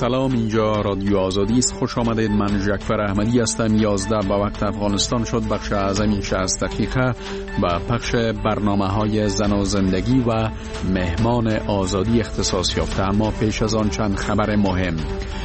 سلام، اینجا رادیو آزادی است. خوش آمدید. من جعفر احمدی هستم. 11 به وقت افغانستان شد. بخش اعظم این 60 دقیقه با پخش برنامه‌های زن و زندگی و مهمان آزادی اختصاص یافته. اما پیش از آن چند خبر مهم.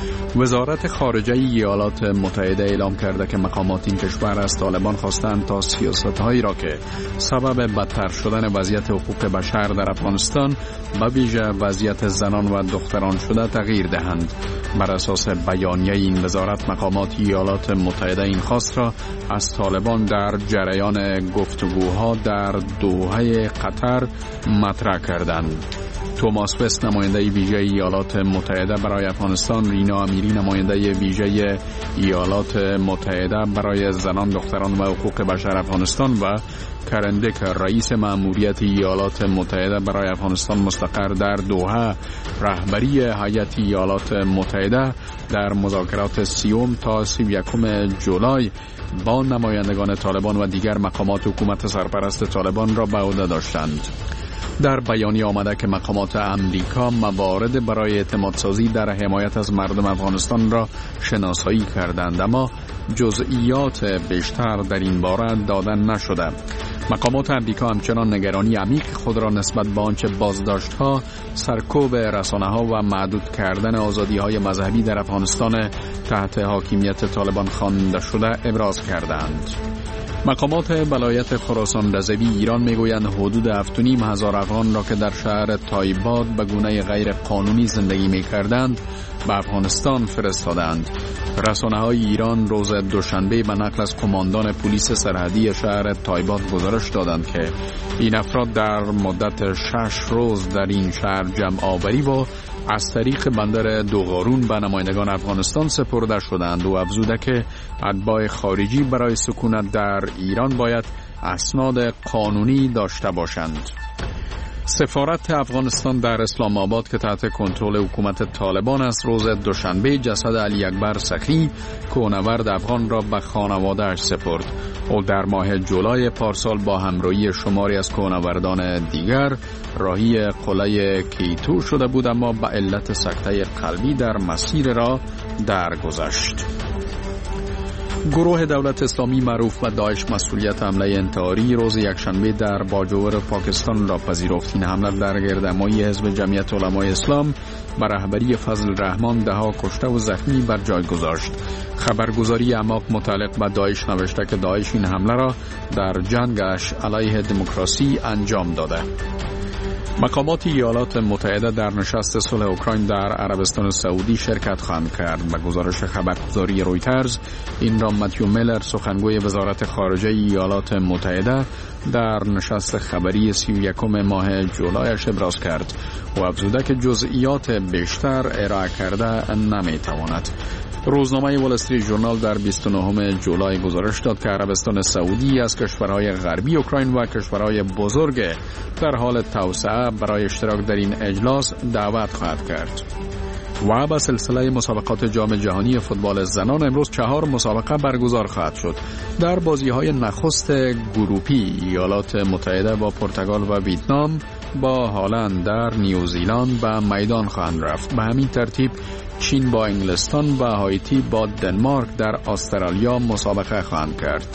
وزارت خارجه ایالات متحده اعلام کرده که مقامات این کشور از طالبان خواستند تا سیاست‌هایی را که سبب بدتر شدن وضعیت حقوق بشر در افغانستان به ویژه وضعیت زنان و دختران شده تغییر دهند. بر اساس بیانیه این وزارت، مقامات ایالات متحده این خواست را از طالبان در جریان گفتگوها در دوحه قطر مطرح کردند. توماس وست، نماینده ویژه ایالات متحده برای افغانستان، رینا امیری، نماینده ویژه ایالات متحده برای زنان، دختران و حقوق بشر افغانستان و کرندک، رئیس مأموریت ایالات متحده برای افغانستان مستقر در دوحه، رهبری هیئت ایالات متحده در مذاکرات 30 تا 31 جولای با نمایندگان طالبان و دیگر مقامات حکومت سرپرست طالبان را به عهده داشتند. در بیانیه آمده که مقامات امریکا موارد برای اعتمادسازی در حمایت از مردم افغانستان را شناسایی کردند، اما جزئیات بیشتر در این باره داده نشده. مقامات امریکا همچنان نگرانی عمیق خود را نسبت به آنچه بازداشت‌ها، سرکوب رسانه‌ها و محدود کردن آزادی‌های مذهبی در افغانستان تحت حاکمیت طالبان خوانده شده ابراز کردند. مقامات ولایت خراسان رضوی ایران میگویند حدود 7,500 افغان را که در شهر تایباد به گونه غیر قانونی زندگی می‌کردند به افغانستان فرستادند. رسانه‌های ایران روز دوشنبه به نقل از قماندان پلیس سرحدی شهر تایباد گزارش دادند که این افراد در مدت 6 روز در این شهر جمع آوری و از طریق بندر دوغارون به نمایندگان افغانستان سپرده شدند و افزوده که اتباع خارجی برای سکونت در ایران باید اسناد قانونی داشته باشند. سفارت افغانستان در اسلام آباد که تحت کنترل حکومت طالبان است، روز دوشنبه جسد علی اکبر سخی، کوهنورد افغان را به خانواده‌اش سپرد. او در ماه جولای پارسال با همراهی شماری از کوهنوردان دیگر راهی قله کیتو شده بود، اما به علت سکته قلبی در مسیر را درگذشت. گروه دولت اسلامی معروف به داعش مسئولیت حمله انتحاری روز یکشنبه در باجوور پاکستان را پذیرفت. این حمله در گردهمایی حزب جمعیت علمای اسلام به رهبری فضل الرحمن دهها کشته و زخمی بر جای گذاشت. خبرگزاری اعماق متعلق به داعش نوشته که داعش این حمله را در جنگش علیه دموکراسی انجام داده. مقامات ایالات متحده در نشست صلح اوکراین در عربستان سعودی شرکت خواهند کرد. به گزارش خبرگزاری رویترز، این را متیو میلر، سخنگوی وزارت خارجه ایالات متحده، در نشست خبری 31 ماه جولایش ابراز کرد و افزوده که جزئیات بیشتر ارائه کرده نمیتواند. روزنامه وال استریت ژورنال در 29 جولای گزارش داد که عربستان سعودی از کشورهای غربی اوکراین و کشورهای بزرگ در حال توسعه برای اشتراک در این اجلاس دعوت خواهد کرد. و به سلسله مسابقات جام جهانی فوتبال زنان امروز 4 مسابقه برگزار خواهد شد. در بازی‌های نخست گروپی ایالات متحده با پرتغال و ویتنام با هلند در نیوزیلند به میدان خواهند رفت. به همین ترتیب چین با انگلستان و هایتی با دنمارک در استرالیا مسابقه خواهند کرد.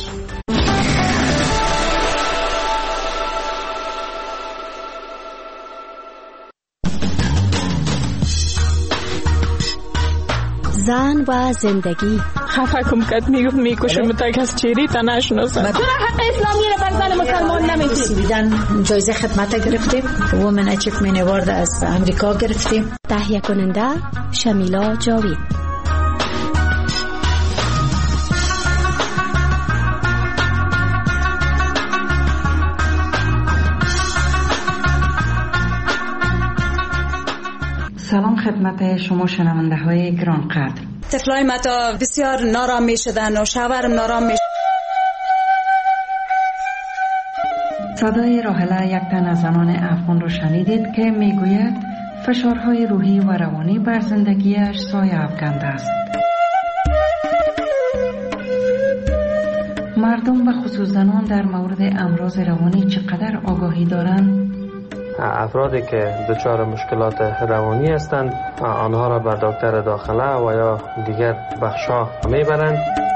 زن و زندگی. خفه کم کت میکشم تا کس چیری تا نشناسم. چرا حق اسلامی را بر زن مسلمان نمیدید؟ جایزه خدمت گرفتیم. وومن اچیومنت اوارد از امریکا گرفتیم. تهیه کننده شمیلا جاوید. سلام خدمت شما شنونده های گرانقدر. طفلای متا بسیار نارام می شدن و شوهرم نارام می. صدای راحله، یک تن از زنان افغان را شنیدید که میگوید فشارهای روحی و روانی بر زندگیش سایه افکنده است. مردم و خصوص زنان در مورد امراض روانی چقدر آگاهی دارند؟ افرادی که دچار مشکلات روانی هستند آنها را به دکتر داخله و یا دیگر بخش‌ها میبرند.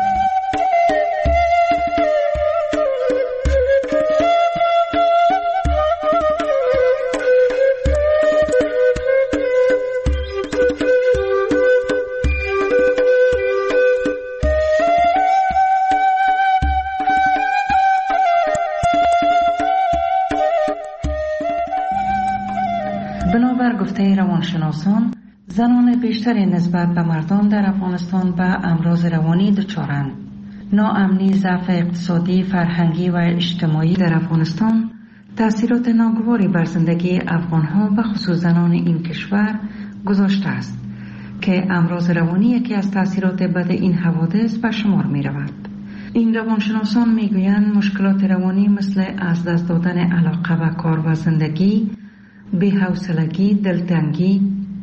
بنابر گفته روانشناسان، زنان بیشتری نسبت به مردان در افغانستان به امراض روانی دچارند. ناامنی، ضعف اقتصادی، فرهنگی و اجتماعی در افغانستان تأثیرات ناگواری بر زندگی افغانها و خصوص زنان این کشور گذاشته است که امراض روانی یکی از تأثیرات بد این حوادث به شمار می رود. این روانشناسان می گویند مشکلات روانی مثل از دست دادن علاقه و کار و زندگی، بی‌حوصلگی، دلتنگی،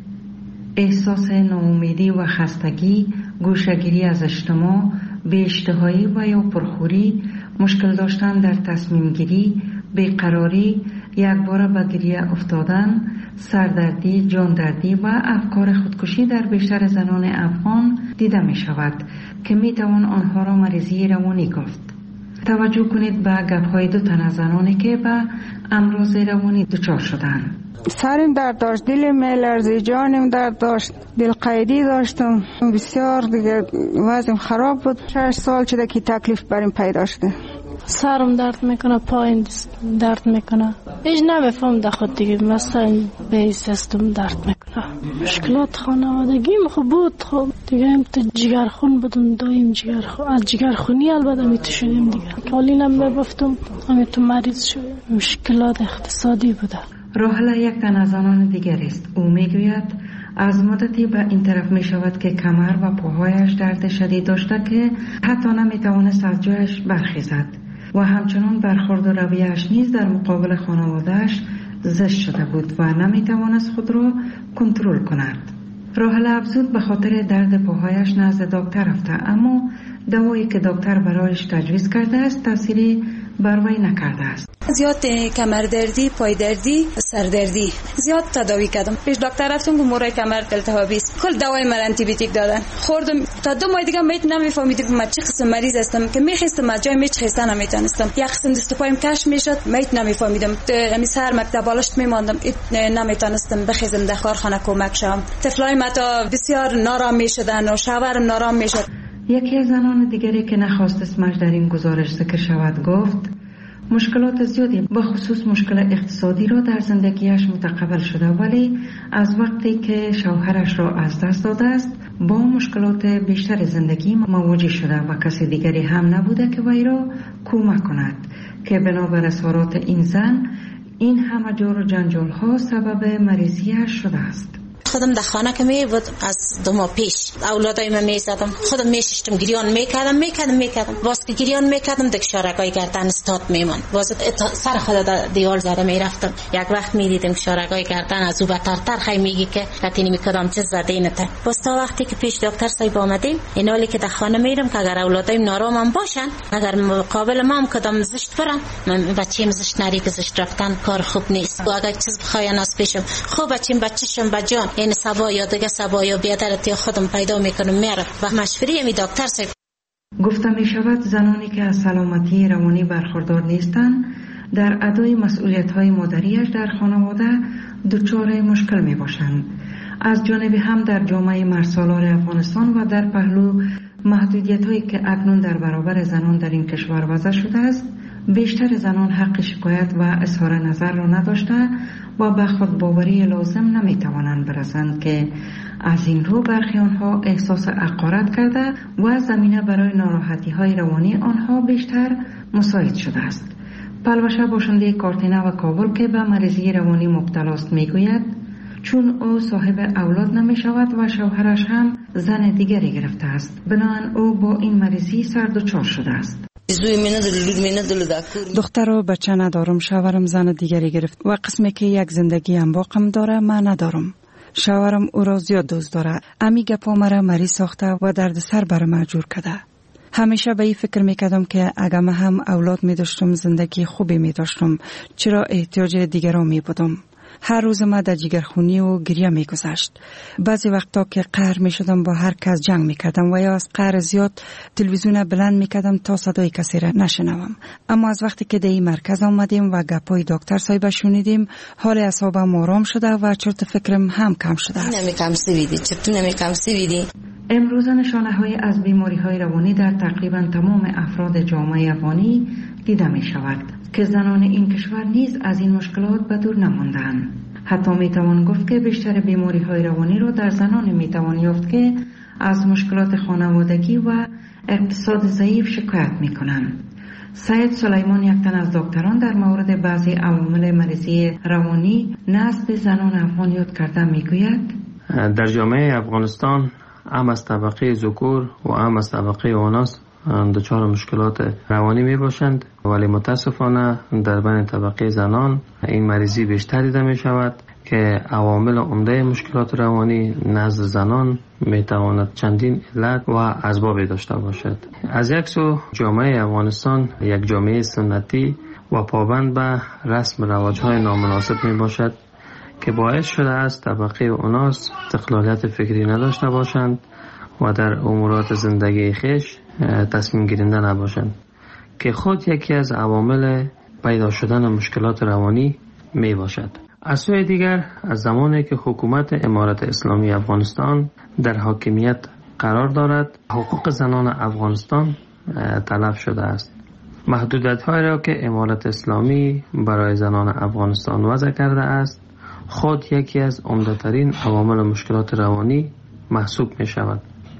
احساس ناامیدی و خستگی، گوشه‌گیری از اجتماع، بی‌اشتهایی و یا پرخوری، مشکل داشتن در تصمیم گیری، بیقراری، یکباره به گریه افتادن، سردردی، جاندردی و افکار خودکشی در بیشتر زنان افغان دیده می شود که می توان آنها را مریضی روانی گفت. توجه کنید به گپ‌های دو تن از زنانی که به امراض روانی دچار شدند. سرم درد داشت، دلم میلرزید، جانم درد داشت، دلقیدی داشتم، بسیار دیگه وضعم خراب بود. 6 سال شده که تکلیف بریم پیدا شده. سرم درد میکنه، پایم درد میکنه، هیچ نمیفهم در خود دیگه، مثلا به سیستم درد میکنه. مشکلات خانوادگیم خوب بود، خب دیگه هم تو جگرخون بودم، دایم جگرخون، از جگرخونی البته میتو شدیم دیگه، کالینم ببفتم همه تو مریض شدیم. مشکلات اقتصادی بوده. راحله یک تن از زنان دیگر است. او میگوید از مدتی به این طرف می شود که کمر و پاهایش درد شدید داشته که حتی نمیتوانست از جایش برخیزد و همچنان برخورد و رویه‌اش نیز در مقابل خانواده‌اش زشت شده بود و نمیتوانست خود را کنترل کند. راحله افزود به خاطر درد پاهایش نزد دکتر رفته، اما دوایی که دکتر برایش تجویز کرده است تأثیری بر وی نکرده است. زیاد کمردردی، پایدردی، سردردی زیاد تداوی کردم. پیش دکتر رفتم که مورای کمر التهابی است. کل دوای من آنتی بیوتیک دادن. خوردم تا 2 ماه دیگه میت نمیفهمیدم من چه قسم مریض هستم که میخواستم از جای میچ خسته نمیتونستم. یک قسم دست پایم کش میشد، میت نمیفهمیدم. همین سر مکتب بالشت میماندم، نمیتونستم بخیزم در کارخانه کمک شم. طفلای متا بسیار نارام میشدن و شوهرم نارام میشد. یکی از زنان دیگری که نخواست اسمش در این گزارش ذکر شود گفت مشکلات زیادی به خصوص مشکل اقتصادی را در زندگیش متقبل شده، ولی از وقتی که شوهرش را از دست داده است با مشکلات بیشتر زندگی مواجه شده و کسی دیگری هم نبوده که وی را کمک کند که بنابر اظهارات این زن این همه جور و جنجال ها سبب مریضیش شده است. خودم در خانه که می بود از 2 ماه پیش اولادای من می زدم، خودم می ششتم گریان میکردم باز که گریان میکردم دک شارگای گردن استاد میمان، باز سر خود در دیوال زده میرفتم. یک وقت میدیدم شارگای گردن از او بترتر خیلی میگی که لاتینی میکردم چه زده نته. باز تا وقتی که پیش دکتر صاحب آمدیم اینالی که در خانه میرم که اگر اولادایم نارامم باشن، اگر مقابل ما کدام زشت برم، من بچه‌م زشت نری که زشت رفتن کار خوب نیست و اگر چیز بخواین از پیشم خوب بچه‌شم بجان این سبا یا دیگه سبا یا بیادرتی خودم پیدا میکنم میرم و مشوری می دکتر صاحب. گفته می شود زنانی که از سلامتی روانی برخوردار نیستند در ادای مسئولیت های مادریش در خانواده دچار مشکل می باشند. از جانب هم در جامعه مرسالار افغانستان و در پهلو محدودیت هایی که اکنون در برابر زنان در این کشور وضع شده است، بیشتر زنان حق شکایت و اظهار نظر را نداشته و به خود باوری لازم نمی توانند برسند که از این رو برخی آنها احساس حقارت کرده و زمینه برای ناراحتی های روانی آنها بیشتر مساعد شده است. پلوشه باشنده کارتینه و کابل که به مریضی روانی مبتلا است می گوید چون او صاحب اولاد نمی شود و شوهرش هم زن دیگری گرفته است، بنابراین او با این مریضی سردچار شده است. دختر و بچه ندارم، شوهرم زن دیگری گرفت و قسمی که یک زندگی هم باقم داره من ندارم. شوهرم او را زیاد دوست داره، امی گپا مرا مریض ساخته و درد سر بر من جور کرده. همیشه به این فکر میکردم که اگر من هم اولاد میداشتم زندگی خوبی میداشتم، چرا احتیاج دیگران میبودم. هر روز ما در جگرخونی و گریه میگذشت. بعضی وقتا که قهر میشدم با هر کس جنگ میکردم و یا از قهر زیاد تلویزیون بلند میکردم تا صدای کسی را نشنوم. اما از وقتی که در این مرکز آمدیم و گپای دکتر صاحب شنیدیم، حال اعصابم آرام شده و چرت فکرم هم کم شده است. امروز نشانه‌های از بیماری‌های روانی در تقریباً تمام افراد جامعه افغانی دیده می‌شود که زنان این کشور نیز از این مشکلات به دور نماندند. حتی می‌توان گفت که بیشتر بیماری‌های روانی را در زنان می‌توان یافت که از مشکلات خانوادگی و اقتصاد ضعیف شکایت می‌کنند. سید سلیمان، یک تن از دکتران، در مورد بعضی عوامل مریضی روانی نزد زنان افغان یاد کرده می‌گوید: در جامعه افغانستان هم از طبقه ذکور و هم از طبقه اناث دچار مشکلات روانی می باشند، ولی متاسفانه در بین طبقه زنان این مریضی بیشتر دیده می شود که عوامل عمده مشکلات روانی نزد زنان می تواند چندین علت و اسباب داشته باشد. از یک سو جامعه افغانستان یک جامعه سنتی و پابند به رسم رواج‌های نامناسب می باشد که باعث شده است طبقه اناث استقلالیت فکری نداشته باشند و در امورات زندگی خیش تصمیم گیرنده نباشند که خود یکی از عوامل پیدا شدن مشکلات روانی می باشد. از سوی دیگر از زمانی که حکومت امارت اسلامی افغانستان در حاکمیت قرار دارد، حقوق زنان افغانستان تلف شده است. محدودیت‌هایی را که امارت اسلامی برای زنان افغانستان وضع کرده است خود یکی از عمده‌ترین عوامل مشکلات روانی محسوب می شود.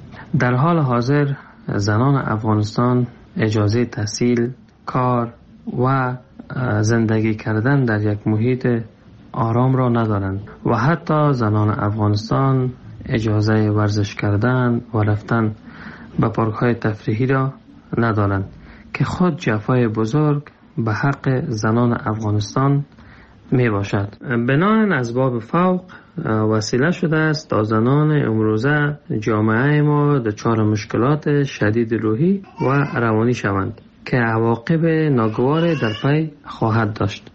در حال حاضر زنان افغانستان اجازه تحصیل، کار و زندگی کردن در یک محیط آرام را ندارند و حتی زنان افغانستان اجازه ورزش کردن و رفتن به پارک‌های تفریحی را ندارند که خود جفای بزرگ به حق زنان افغانستان می باشد. بنابراین اسباب فوق وسیله شده است تا زنان امروزه جامعه ما دچار مشکلات شدید روحی و روانی شوند که عواقب ناگوار در پی خواهد داشت.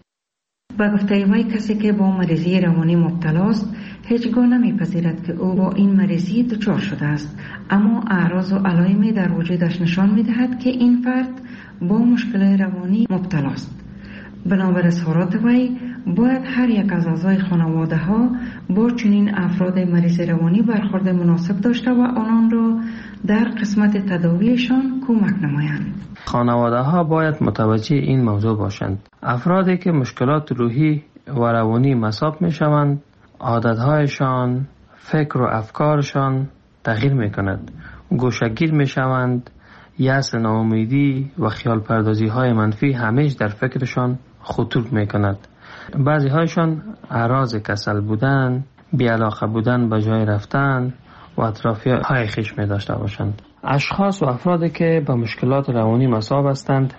با گفته وی کسی که با مریضی روانی مبتلاست هیچگاه نمیپذیرد که او با این مریضی دچار شده است، اما اعراض و علائمی در وجودش نشان میدهد که این فرد با مشکل روانی مبتلاست. بنابر اظهارات وی باید هر یک از اعضای خانواده ها با چنین افراد مریض روانی برخورد مناسب داشته و آنان را در قسمت تداویشان کمک نمایند. خانواده ها باید متوجه این موضوع باشند. افرادی که مشکلات روحی و روانی مصاب می شوند، عادتهایشان، فکر و افکارشان تغییر می کند. گوشه‌گیر می شوند، یأس، ناامیدی و خیال پردازی های منفی همیشه در فکرشان خطور می کند. بعضی هایشان اعراض کسل بودن، بی‌علاقه بودن به جای رفتن و اطرافی های خیش می داشته باشند. اشخاص و افرادی که به مشکلات روانی مصاب هستند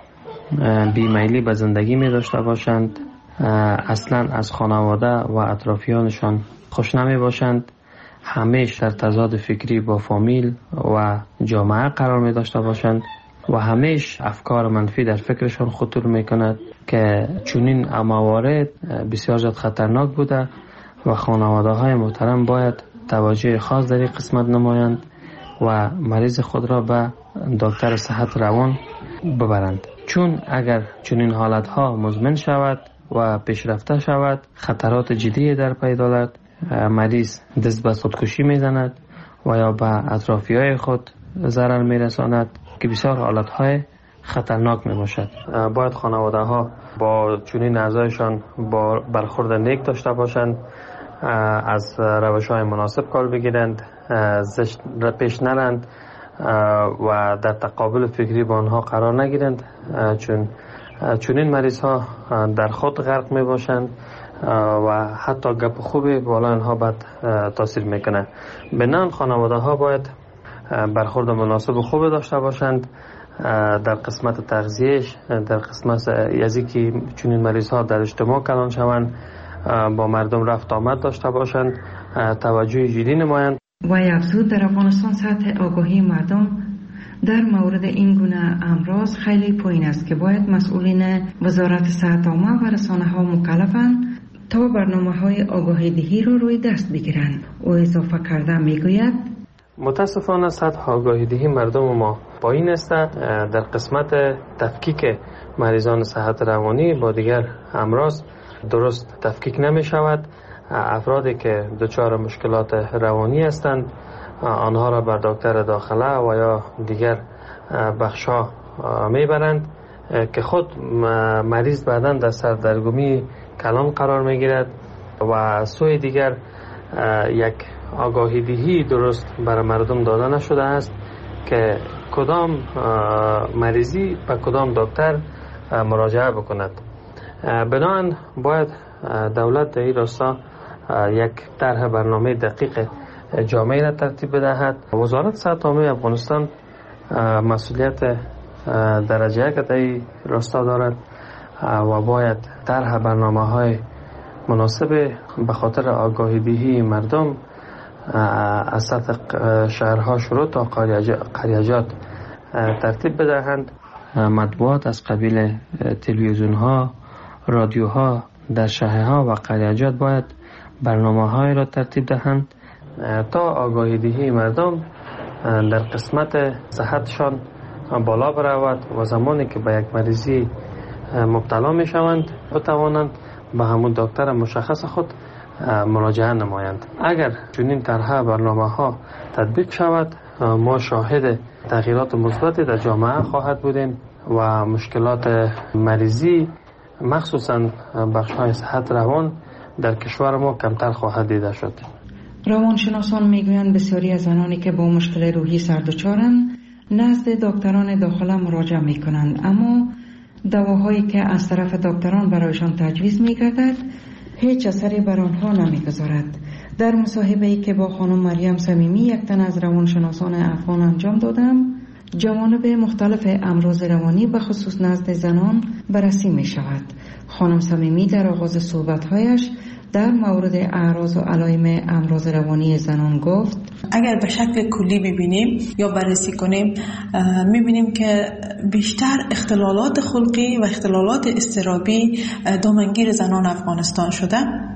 بیمیلی به زندگی می داشته باشند، اصلا از خانواده و اطرافیانشان خوش نمی باشند، همیشه در تضاد فکری با فامیل و جامعه قرار می داشته باشند و همیشه افکار منفی در فکرشان خطور می کند که چنین موارد بسیار زیاد خطرناک بوده و خانواده های محترم باید توجه خاص در این قسمت نمایند و مریض خود را به دکتر صحت روان ببرند، چون اگر چنین حالت ها مزمن شود و پیشرفته شود خطرات جدی در پی دارد. مریض دست به خودکشی میزند و یا به اطرافی های خود ضرر میرساند که بسیار حالت های خطرناک می باشد. باید خانواده ها با چنین اعضایشان با برخورد نیک داشته باشند، از روش های مناسب کار بگیرند، زشت پیش نرند و در تقابل فکری با آنها قرار نگیرند، چون این مریض ها در خود غرق می باشند و حتی گپ خوبی بالا آنها بد تاثیر میکنه. بنان خانواده ها باید برخورد مناسب و خوب داشته باشند در قسمت تغذیهش، در قسمت یزی که چون این مریض ها در اجتماع کلان شوند با مردم رفت آمد داشته باشند، توجه جدی نمایند. و افزود در افغانستان سطح آگاهی مردم در مورد این گونه امراض خیلی پایین است که باید مسئولین وزارت صحت عامه و رسانه ها مکلفند تا برنامه‌های آگاهی دهی را روی دست بگیرند. او اضافه کرده میگوید متاسفانه سطح آگاهی دهی مردم ما پایین است. در قسمت تفکیک مریضان صحت روانی با دیگر امراض درست تفکیک نمی شود. افرادی که دچار مشکلات روانی هستند آنها را بر دکتر داخله و یا دیگر بخش‌ها میبرند که خود مریض بعداً در سردرگمی کلان قرار میگیرد و سوی دیگر یک آگاهی دهی درست برای مردم داده نشده است که کدام مریضی به کدام دکتر مراجعه بکند. بنابراین باید دولت در این راستا یک طرح برنامه دقیق جامعه را ترتیب بدهد. وزارت صحت عامه افغانستان مسئولیت درجه یک در این راستا دارد و باید طرح برنامه‌های مناسب به خاطر آگاهی دهی مردم از سطح شهرها شروع تا قریجات ترتیب بدهند. مطبوعات از قبیل تلویزیون‌ها، رادیوها در شهرها و قریجات باید برنامه‌های را ترتیب دهند تا آگاهی دهی مردم در قسمت صحتشان بالا برود و زمانی که به یک مریضی مبتلا می شوند بتوانند به همون دکتر مشخص خود مراجعه نمایند. اگر چنین طرح برنامه‌ها تطبیق شود ما شاهد تغییرات مثبتی در جامعه خواهد بودیم و مشکلات مریضی مخصوصاً بخش‌های صحت روان در کشور ما کمتر خواهد دیده شد. روانشناسان میگویند بسیاری از زنانی که با مشکل روحی سردچارند نزد دکتران داخله مراجعه میکنند، اما دواهایی که از طرف دکتران برایشان تجویز میگردد هیچ اثری بر آنها نمیگذارد. در مصاحبه‌ای که با خانم مریم صمیمی یک تن از روانشناسان افغان انجام دادم، جوانب مختلف امراض روانی به خصوص نزد زنان بررسی می شود. خانم صمیمی در آغاز صحبت‌هایش در مورد اعراض و علائم امراض روانی زنان گفت: اگر به شکل کلی ببینیم یا بررسی کنیم میبینیم که بیشتر اختلالات خلقی و اختلالات اضطرابی دامنگیر زنان افغانستان شده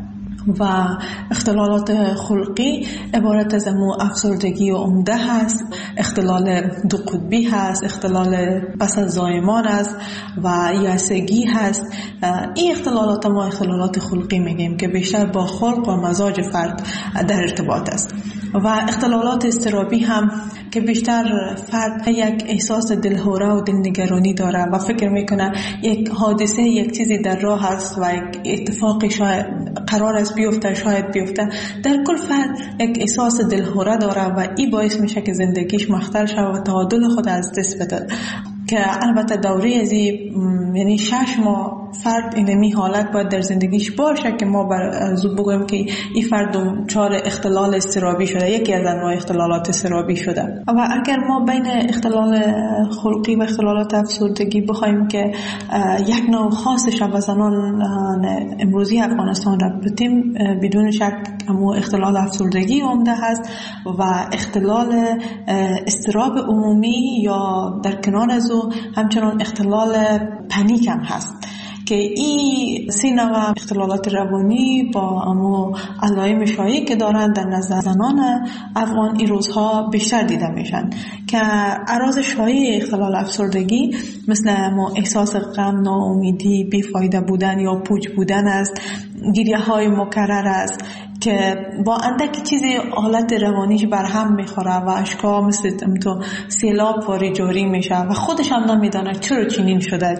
و اختلالات خلقی عبارت از افسردگی و عمده هست، اختلال دو قطبی هست، اختلال پس از زایمان است و یأسگی هست. این اختلالات ما اختلالات خلقی میگیم که بیشتر با خلق و مزاج فرد در ارتباط است. و اختلالات اضطرابی هم که بیشتر فرد یک احساس دلهوره و دلنگرانی داره و فکر میکنه یک حادثه یک چیزی در راه است و یک اتفاقی شاید قرار است بیفته، شاید بیفته. در کل فرد یک احساس دلهوره داره و این باعث میشه که زندگیش مختل شود و تعادل خود از دست بده. که البته دوره از یعنی 6 ماه فرد اینمی حالت باید در زندگیش باشه که ما زود بگویم که این فرد دچار اختلال اضطرابی شده، یکی از انواع اختلالات اضطرابی شده. و اگر ما بین اختلال خلقی و اختلالات افسردگی بخوایم که یک نوع خاصش و زنان امروزی افغانستان را بتیم، بدون شک همون اختلال افسردگی عمده هست و اختلال اضطراب عمومی یا در کنار از او همچنان اختلال پنیک هم هست که این 3 نوع اختلالات روانی با امو علائم شایعی که دارن در نظر زنان افغان این روزها بیشتر دیده میشن که اعراض شایع اختلال افسردگی مثل احساس غم، ناامیدی، بیفایده بودن یا پوچ بودن است، گریه های مکرر است که با اندک چیزی حالت روانیش برهم میخوره و اشکا مثل تو سیلاب واری جاری میشه و خودش هم نمیدانه چرا چنین شده،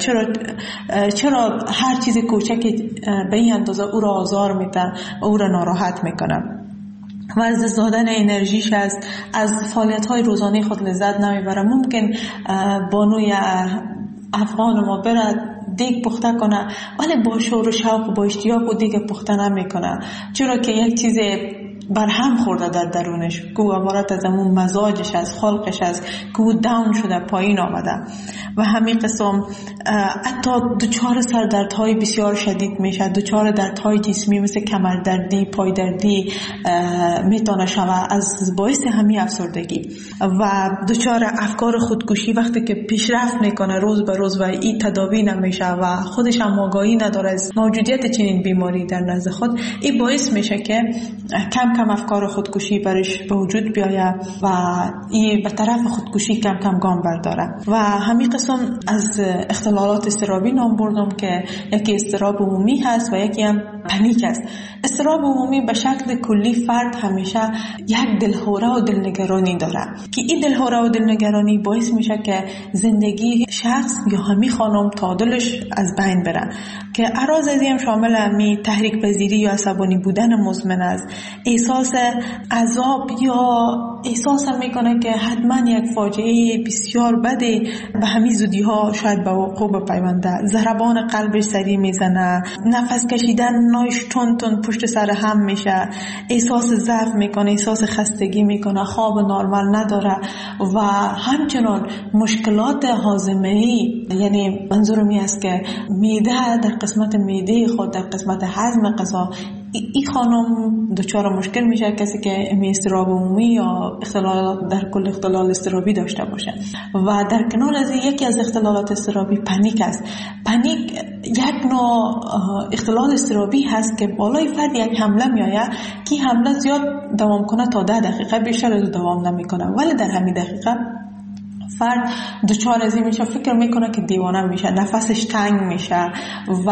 چرا هر چیز کوچکی به این اندازه او را آزار میده و او را ناراحت میکنه و از دست دادن انرژیش است، از فعالیت‌های روزانه خود لذت نمیبره. ممکن بانوی افغان ما بره دیگ پخته کنه ولی با شور و شوق و با اشتیاق و دیگ پخته نمیکنه، چرا که یک چیز برهم خورده در درونش، که او عبارت از همون مزاجش، از خلقش است که او داون شده، پایین آمده و همین قسم حتی دچار سردردهای بسیار شدید میشه، دچار دردهای جسمی مثل کمردردی، پایدردی میتونه شود از باعث همین افسردگی و دچار افکار خودکشی وقتی که پیشرفت میکنه روز به روز و این تداوی نمیشه و خودش هم آگاهی نداره از موجودیت چنین بیماری در نزد خود، این باعث میشه که کم کم افکار خودکشی برش به وجود بیاید و این به طرف خودکشی کم کم گام برداره. و همین قسم از اختلالات اضطرابی نام بردم که یکی اضطراب عمومی هست و یکی هم پنیک است. اضطراب عمومی به شکل کلی فرد همیشه یک دلهوره و دلنگرانی داره که این دلهوره و دلنگرانی باعث میشه که زندگی شخص یا همین خانم تعادلش از بین بره، که اعراض از این شامل همین تحریک پذیری یا عصبانی بودن مزمن است، احساس عذاب یا احساس میکنه که حتما یک فاجعه بسیار بده به همین زودی ها شاید به وقوع بپیونده، ضربان قلبش سریع میزنه، نفس کشیدن نایش تون تون پشت سر هم میشه، احساس ضعف میکنه، احساس خستگی میکنه، خواب نرمال نداره و همچنان مشکلات هاضمه‌ای، یعنی منظورم این است که معده در قسمت معده خود، در قسمت هضم غذا، این خانم دچار مشکل میشه کسی که اضطراب عمومی یا اختلال در کل اختلال اضطرابی داشته باشه. و در کنار از یکی از اختلالات اضطرابی پنیک است. پنیک یک نوع اختلال اضطرابی هست که بالای فرد یک حمله میآید که حمله زیاد دوام کنه تا 10 دقیقه، بیشتر از دوام نمیکنه، ولی در همین دقیقه فرد دچار از این میشه، فکر میکنه که دیوانه میشه، نفسش تنگ میشه و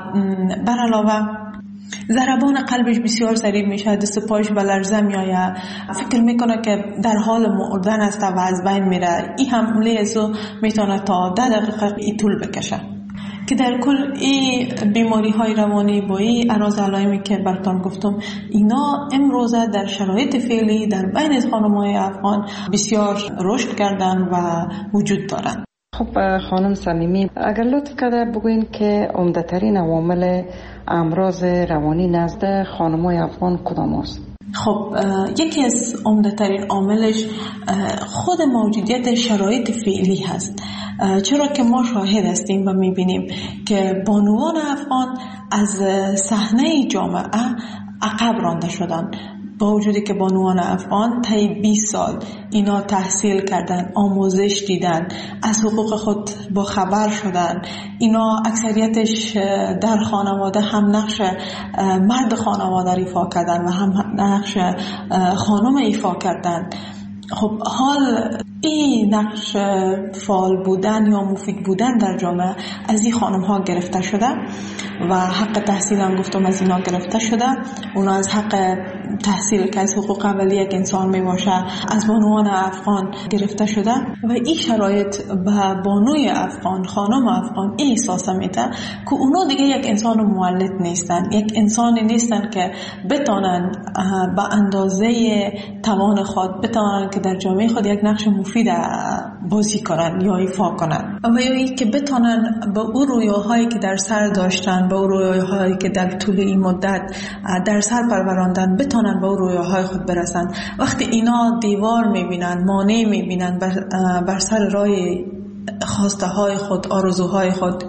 بر علاوه ضربان قلبش بسیار سریع میشه، دست پایش به لرزه میآید، فکر میکنه که در حال مردن است و از بین میره. این حمله ازو میتونه تا 10 دقیقه طول بکشه. که در کل این بیماری های روانی با این اعراض علائمی که براتون گفتم، اینا امروزه در شرایط فعلی در بین خانم‌های افغان بسیار رشد کردن و وجود دارن. خب خانم صمیمی، اگر لطف کرده بگوین که عمده‌ترین عوامل امراض روانی نزد خانم‌های افغان کدام است؟ خب یکی از عمده‌ترین عاملش خود موجودیت شرایط فعلی هست، چرا که ما شاهد هستیم و میبینیم که بانوان افغان از صحنه جامعه عقب رانده شدن، با وجودی که بانوان افغان طی 20 سال اینا تحصیل کردن، آموزش دیدن، از حقوق خود با خبر شدن، اینا اکثریتش در خانواده هم نقش مرد خانواده ایفا کردن و هم نقش خانم ایفا کردن. خب حال این نقش فعال بودن یا مفید بودن در جامعه از این خانم ها گرفته شده و حق تحصیل هم گفتم از اینا گرفته شده. اونا از حق تحصیل که از حقوق اولیه یک انسان می باشه از بانوان افغان گرفته شده و این شرایط به بانوی افغان، خانم افغان این احساس میده که اونا دیگه یک انسان مولد نیستن، یک انسانی نیستن که بتونن به اندازه توان خود بتونن که در جامعه خود یک نقش مفید بازی کنن یا ایفا کنن و یا ای که بتونن به اون رویاهایی که در سر داشتن، به اون رویاهایی که در طول این مدت در سر پروراندن بتونن به اون رویاهای خود برسن. وقتی اینا دیوار میبینن، مانع میبینن بر سر راه خواسته های خود، آرزوهای خود،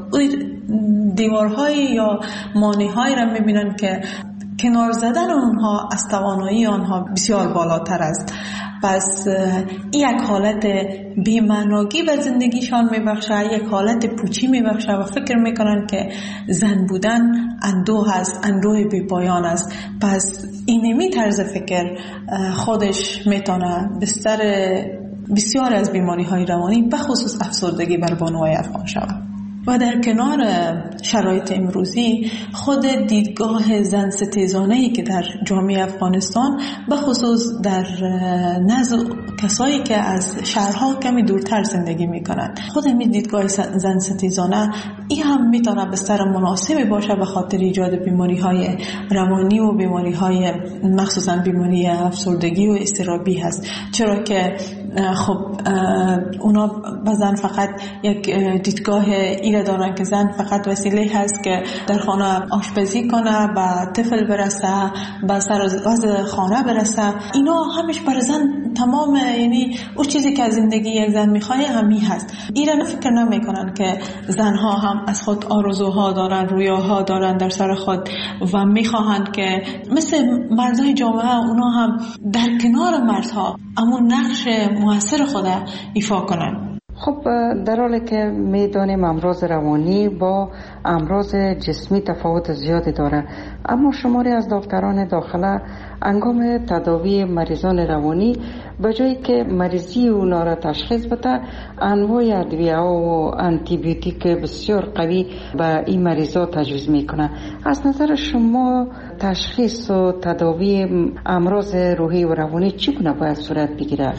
دیوارهای یا مانع‌هایی را میبینن که کنار زدن اونها از توانایی آنها بسیار بالاتر است. پس یک حالت بی‌معنایی به زندگیشان میبخشه، یک حالت پوچی میبخشه و فکر میکنن که زن بودن اندوه است، اندوه بی پایان است. پس اینمی طرز فکر خودش میتونه بستر بسیار از بیماری های روانی به خصوص افسردگی بر بانوهای افغان شود. و در کنار شرایط امروزی خود دیدگاه زن ستیزانه‌ای که در جامعه افغانستان به خصوص در نزد کسایی که از شهرها کمی دورتر زندگی میکنن. خود همین دیدگاه زن ستیزانه این هم میتونه بستر مناسبی باشه به خاطر ایجاد بیماری های روانی و بیماری های مخصوصا بیماری افسردگی و اضطرابی هست. چرا که خب اونا بزن فقط یک دیدگاه ایره دارن که زن فقط وسیله هست که در خانه آشپزی کنه، به طفل برسه، به سر وضع خانه برسه. اینا همش برای زن تمام، یعنی اون چیزی که از زندگی یک زن میخواه همی هست. ایران فکر نمیکنن که زنها هم از خود آرزوها دارن، رویاها دارن در سر خود و میخواهند که مثل مردای جامعه اونا هم در کنار مردها امون نقش موثر خود ایفا کنن. خب در حالی که میدانیم امراض روانی با امراض جسمی تفاوت زیادی داره، اما شماری از دکتران داخله انگام تداوی مریضان روانی به جایی که مریضی اونا را تشخیص بده، انواع ادویه و آنتی بیوتیک بسیار قوی به این مریضا تجویز میکنه. از نظر شما تشخیص و تداوی امراض روحی و روانی چگونه باید صورت بگیره؟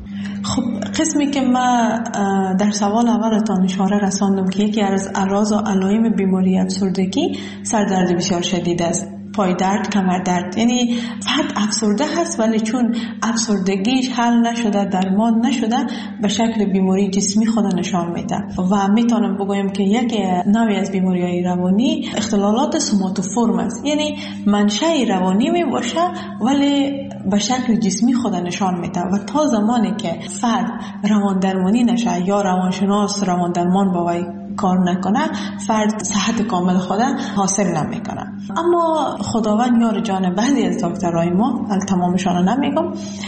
خب قسمی که ما در سوال اولتان اشاره رساندم که یکی از اعراض و علائم بیماری افسردگی سردرد بسیار شدید است، پای درد، کمر درد. یعنی فرد افسرده هست ولی چون افسردگیش حل نشده، درمان نشده، به شکل بیماری جسمی خود نشان میده. و میتونم بگویم که یک نوعی از بیماری‌های روانی اختلالات سوماتوفورم است، یعنی منشأ روانی می باشه ولی به شکل جسمی خود نشان میده و تا زمانی که فرد روان درمانی نشه یا روانشناس روان درمان با وی کار نکنه، فرد صحت کامل خود حاصل نمیکنه. اما خداوند یار جان بعضی از دکترای ما، تمامشان نمیگم،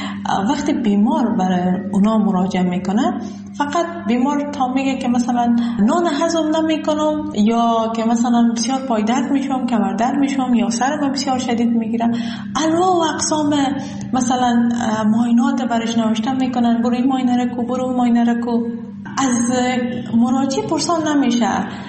وقتی بیمار برای اونا مراجعه میکنه، فقط بیمار تا میگه که مثلا نان هضم نمیکنم یا که مثلا بسیار پای درد میشم، کمر درد میشم یا سرم بسیار شدید میگیره، انواع و اقسام مثلا معاینات برش نوشته میکنن، برو این معاینه رو کو، برو معاینه رو کو. از مراجع پرسان نمیشه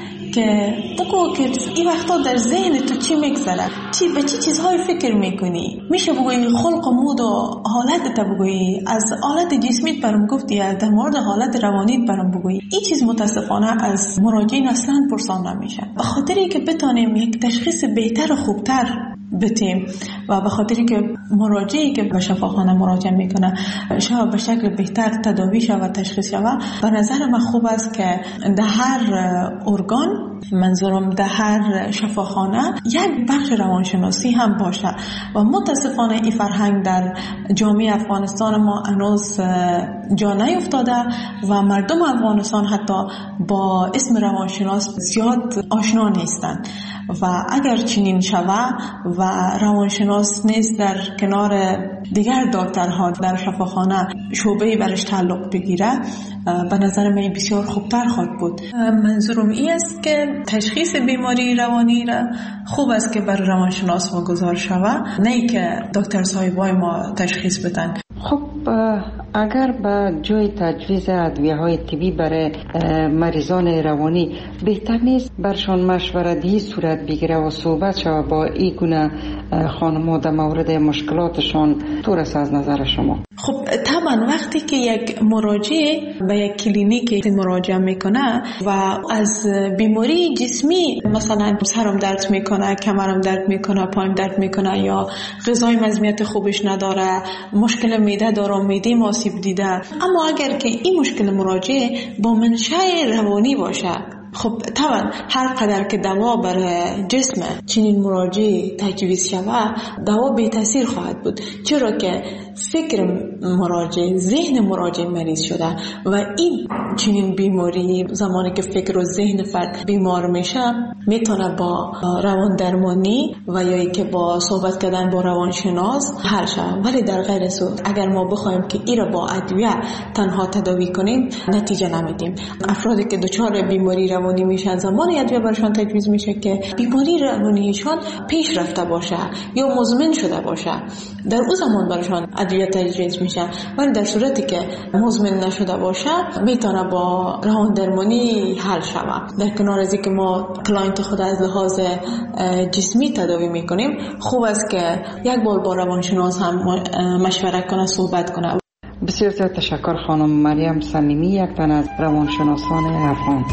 که بگو که این وقتا در ذهن تو چی میگذره، به چی چیزهای فکر میکنی. میشه بگویی خلق و مود و حالت تا بگویی، از حالت جسمیت برام گفتی، در مورد حالت روانیت برام بگویی. این چیز متاسفانه از مراجعین اصلا پرسان نمیشه، به خاطری که بتانیم یک تشخیص بهتر و خوبتر بتیم و به خاطری که مراجعی که به شفاخانه مراجعه میکنه شاید به شکل بهتر تداوی شود و تشخیص شود. به نظر من خوب است که در هر ارگان، منظورم در هر شفاخانه، یک بخش روانشناسی هم باشه و متاسفانه این فرهنگ در جامعه افغانستان ما هنوز جا نیفتاده و مردم افغانستان حتی با اسم روانشناس زیاد آشنا نیستند و اگر چنین شود و روانشناس نیست در کنار دیگر دکترها در شفاخانه شعبه‌ای برش تعلق بگیره، به نظر من بسیار خوبتر خواهد بود. منظورم این است که تشخیص بیماری روانی را خوب است که بر روانشناس واگذار شود، نه که دکتر صاحبای ما تشخیص بدن. خب اگر به جای تجویز ادویه‌های طبی برای مریضان روانی بهتر نیست برشان مشورتی صورت بگیره و صحبت شود با این گونه خانم‌ها در مورد مشکلاتشان؟ طور است از نظر شما؟ خب طبعا وقتی که یک مراجع به یک کلینیک مراجعه میکنه و از بیماری جسمی، مثلا سرم درد میکنه، کمرم درد میکنه، پایم درد میکنه یا غذای مزمیت خوبش نداره، مشکل معده داره، معده آسیب دیده، اما اگر که این مشکل مراجع با منشأ روانی باشه، خب طبعا هر قدر که دوا برای جسم چنین مراجع تجویز شود، دوا بی تاثیر خواهد بود، چرا که فکر مراجع، ذهن مراجع مریض شده و این چنین بیماری زمانی که فکر و ذهن فرد بیمار میشه میتونه با روان درمانی و یا ای که با صحبت کردن با روانشناس حل شود. ولی در غیر صورت اگر ما بخوایم که این را با ادویه تنها تداوی کنیم نتیجه نمیدیم. افرادی که دچار بیماری روانی میشن زمانی ادویه برشان تجویز میشه که بیماری روانیشان پیش رفته باشه یا مزمن شده باشه، در اون زمان برشان ادویه تجویز میشه. ولی در صورتی که مزمن نشده باشه میتونه با روان درمانی حل شود. در کنار از اینکه ما کلاینت خود از لحاظ جسمی تداوی میکنیم، خوب است که یک بار با روانشناس هم مشورت کنه، صحبت کنه. بسیار زیاد تشکر خانم مریم صمیمی، یک تن از روانشناسان افغان.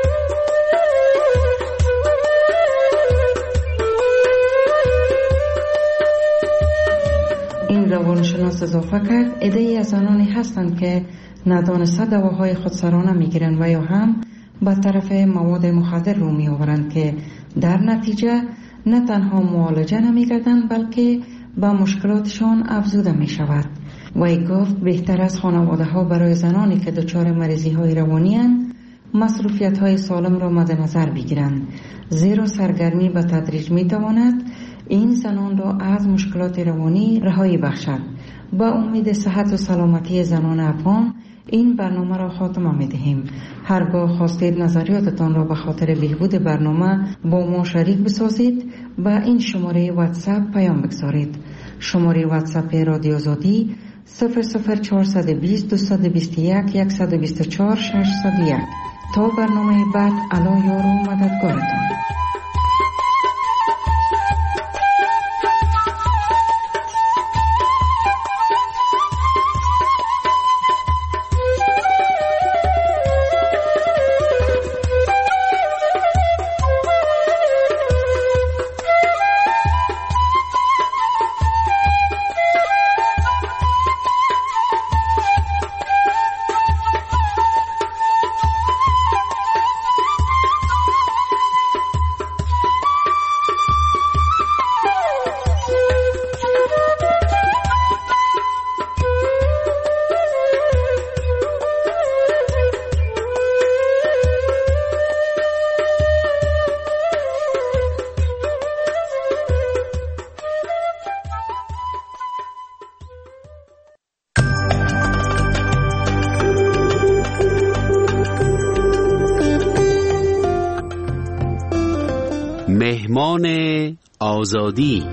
این روانشناس اضافه کرد عده‌ای از زنانی هستند که ندانسته دواهای خودسرانه میگیرند و یا هم به طرف مواد مخدر رو میآورند که در نتیجه نه تنها معالجه نمیگردند بلکه به مشکلاتشان افزوده می شود. وی گفت بهتر از خانواده ها برای زنانی که دچار مریضی های روانی اند مصروفیت های سالم را مد نظر بگیرند، زیرا سرگرمی به تدریج می تواند این زنان را از مشکلات روانی رهایی بخشد. با امید صحت و سلامتی زنان افغان این برنامه را خاتمه می دهیم. هرگاه خواستید نظریاتتان را به خاطر بهبود برنامه با ما شریک بسازید با این شماره واتساپ پیام بگذارید. شماره واتساپ رادیو آزادی 00420 221 124 601. تا برنامه بعد، الا یار و مددگارتان. مهمان آزادی.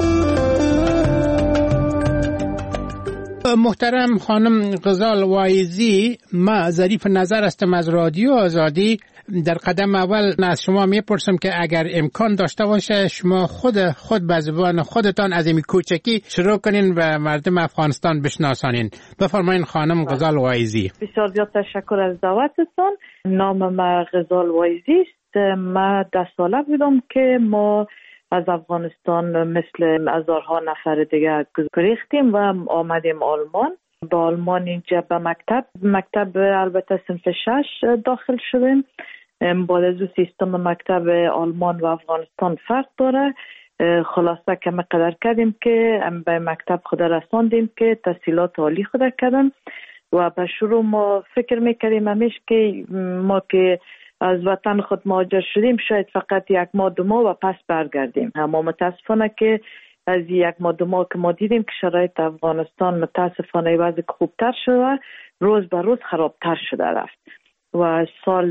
محترم خانم غزال وایزی، ما ظریف نظر هستم از رادیو آزادی. در قدم اول از شما میپرسم که اگر امکان داشته باشه شما خود به زبان خودتان از این کوچکی شروع کنین و مردم افغانستان بشناسانین. بفرمایین خانم غزال وایزی. بسیار زیاد تشکر از دعوتتون. نام ما غزال وایزی است. ما 10 ساله بودم که ما از افغانستان مثل هزارها نفر دیگه گریختیم و آمدیم آلمان. با آلمان اینجا به مکتب البته صنف 6 داخل شدیم. بعد از سیستم مکتب آلمان و افغانستان فرق داره. خلاصه که ما قدر کردیم که به مکتب خود رساندیم که تحصیلات عالی خود کردن و به شروع ما فکر میکردیم همیشه که ما که از وطن خود مهاجر شدیم شاید فقط 1 ماه 2 ماه و پس برگردیم. اما متاسفانه که از 1 ماه 2 ماه که ما دیدیم که شرایط افغانستان متاسفانه وضع خوبتر شده، روز به روز خرابتر شده رفت و سال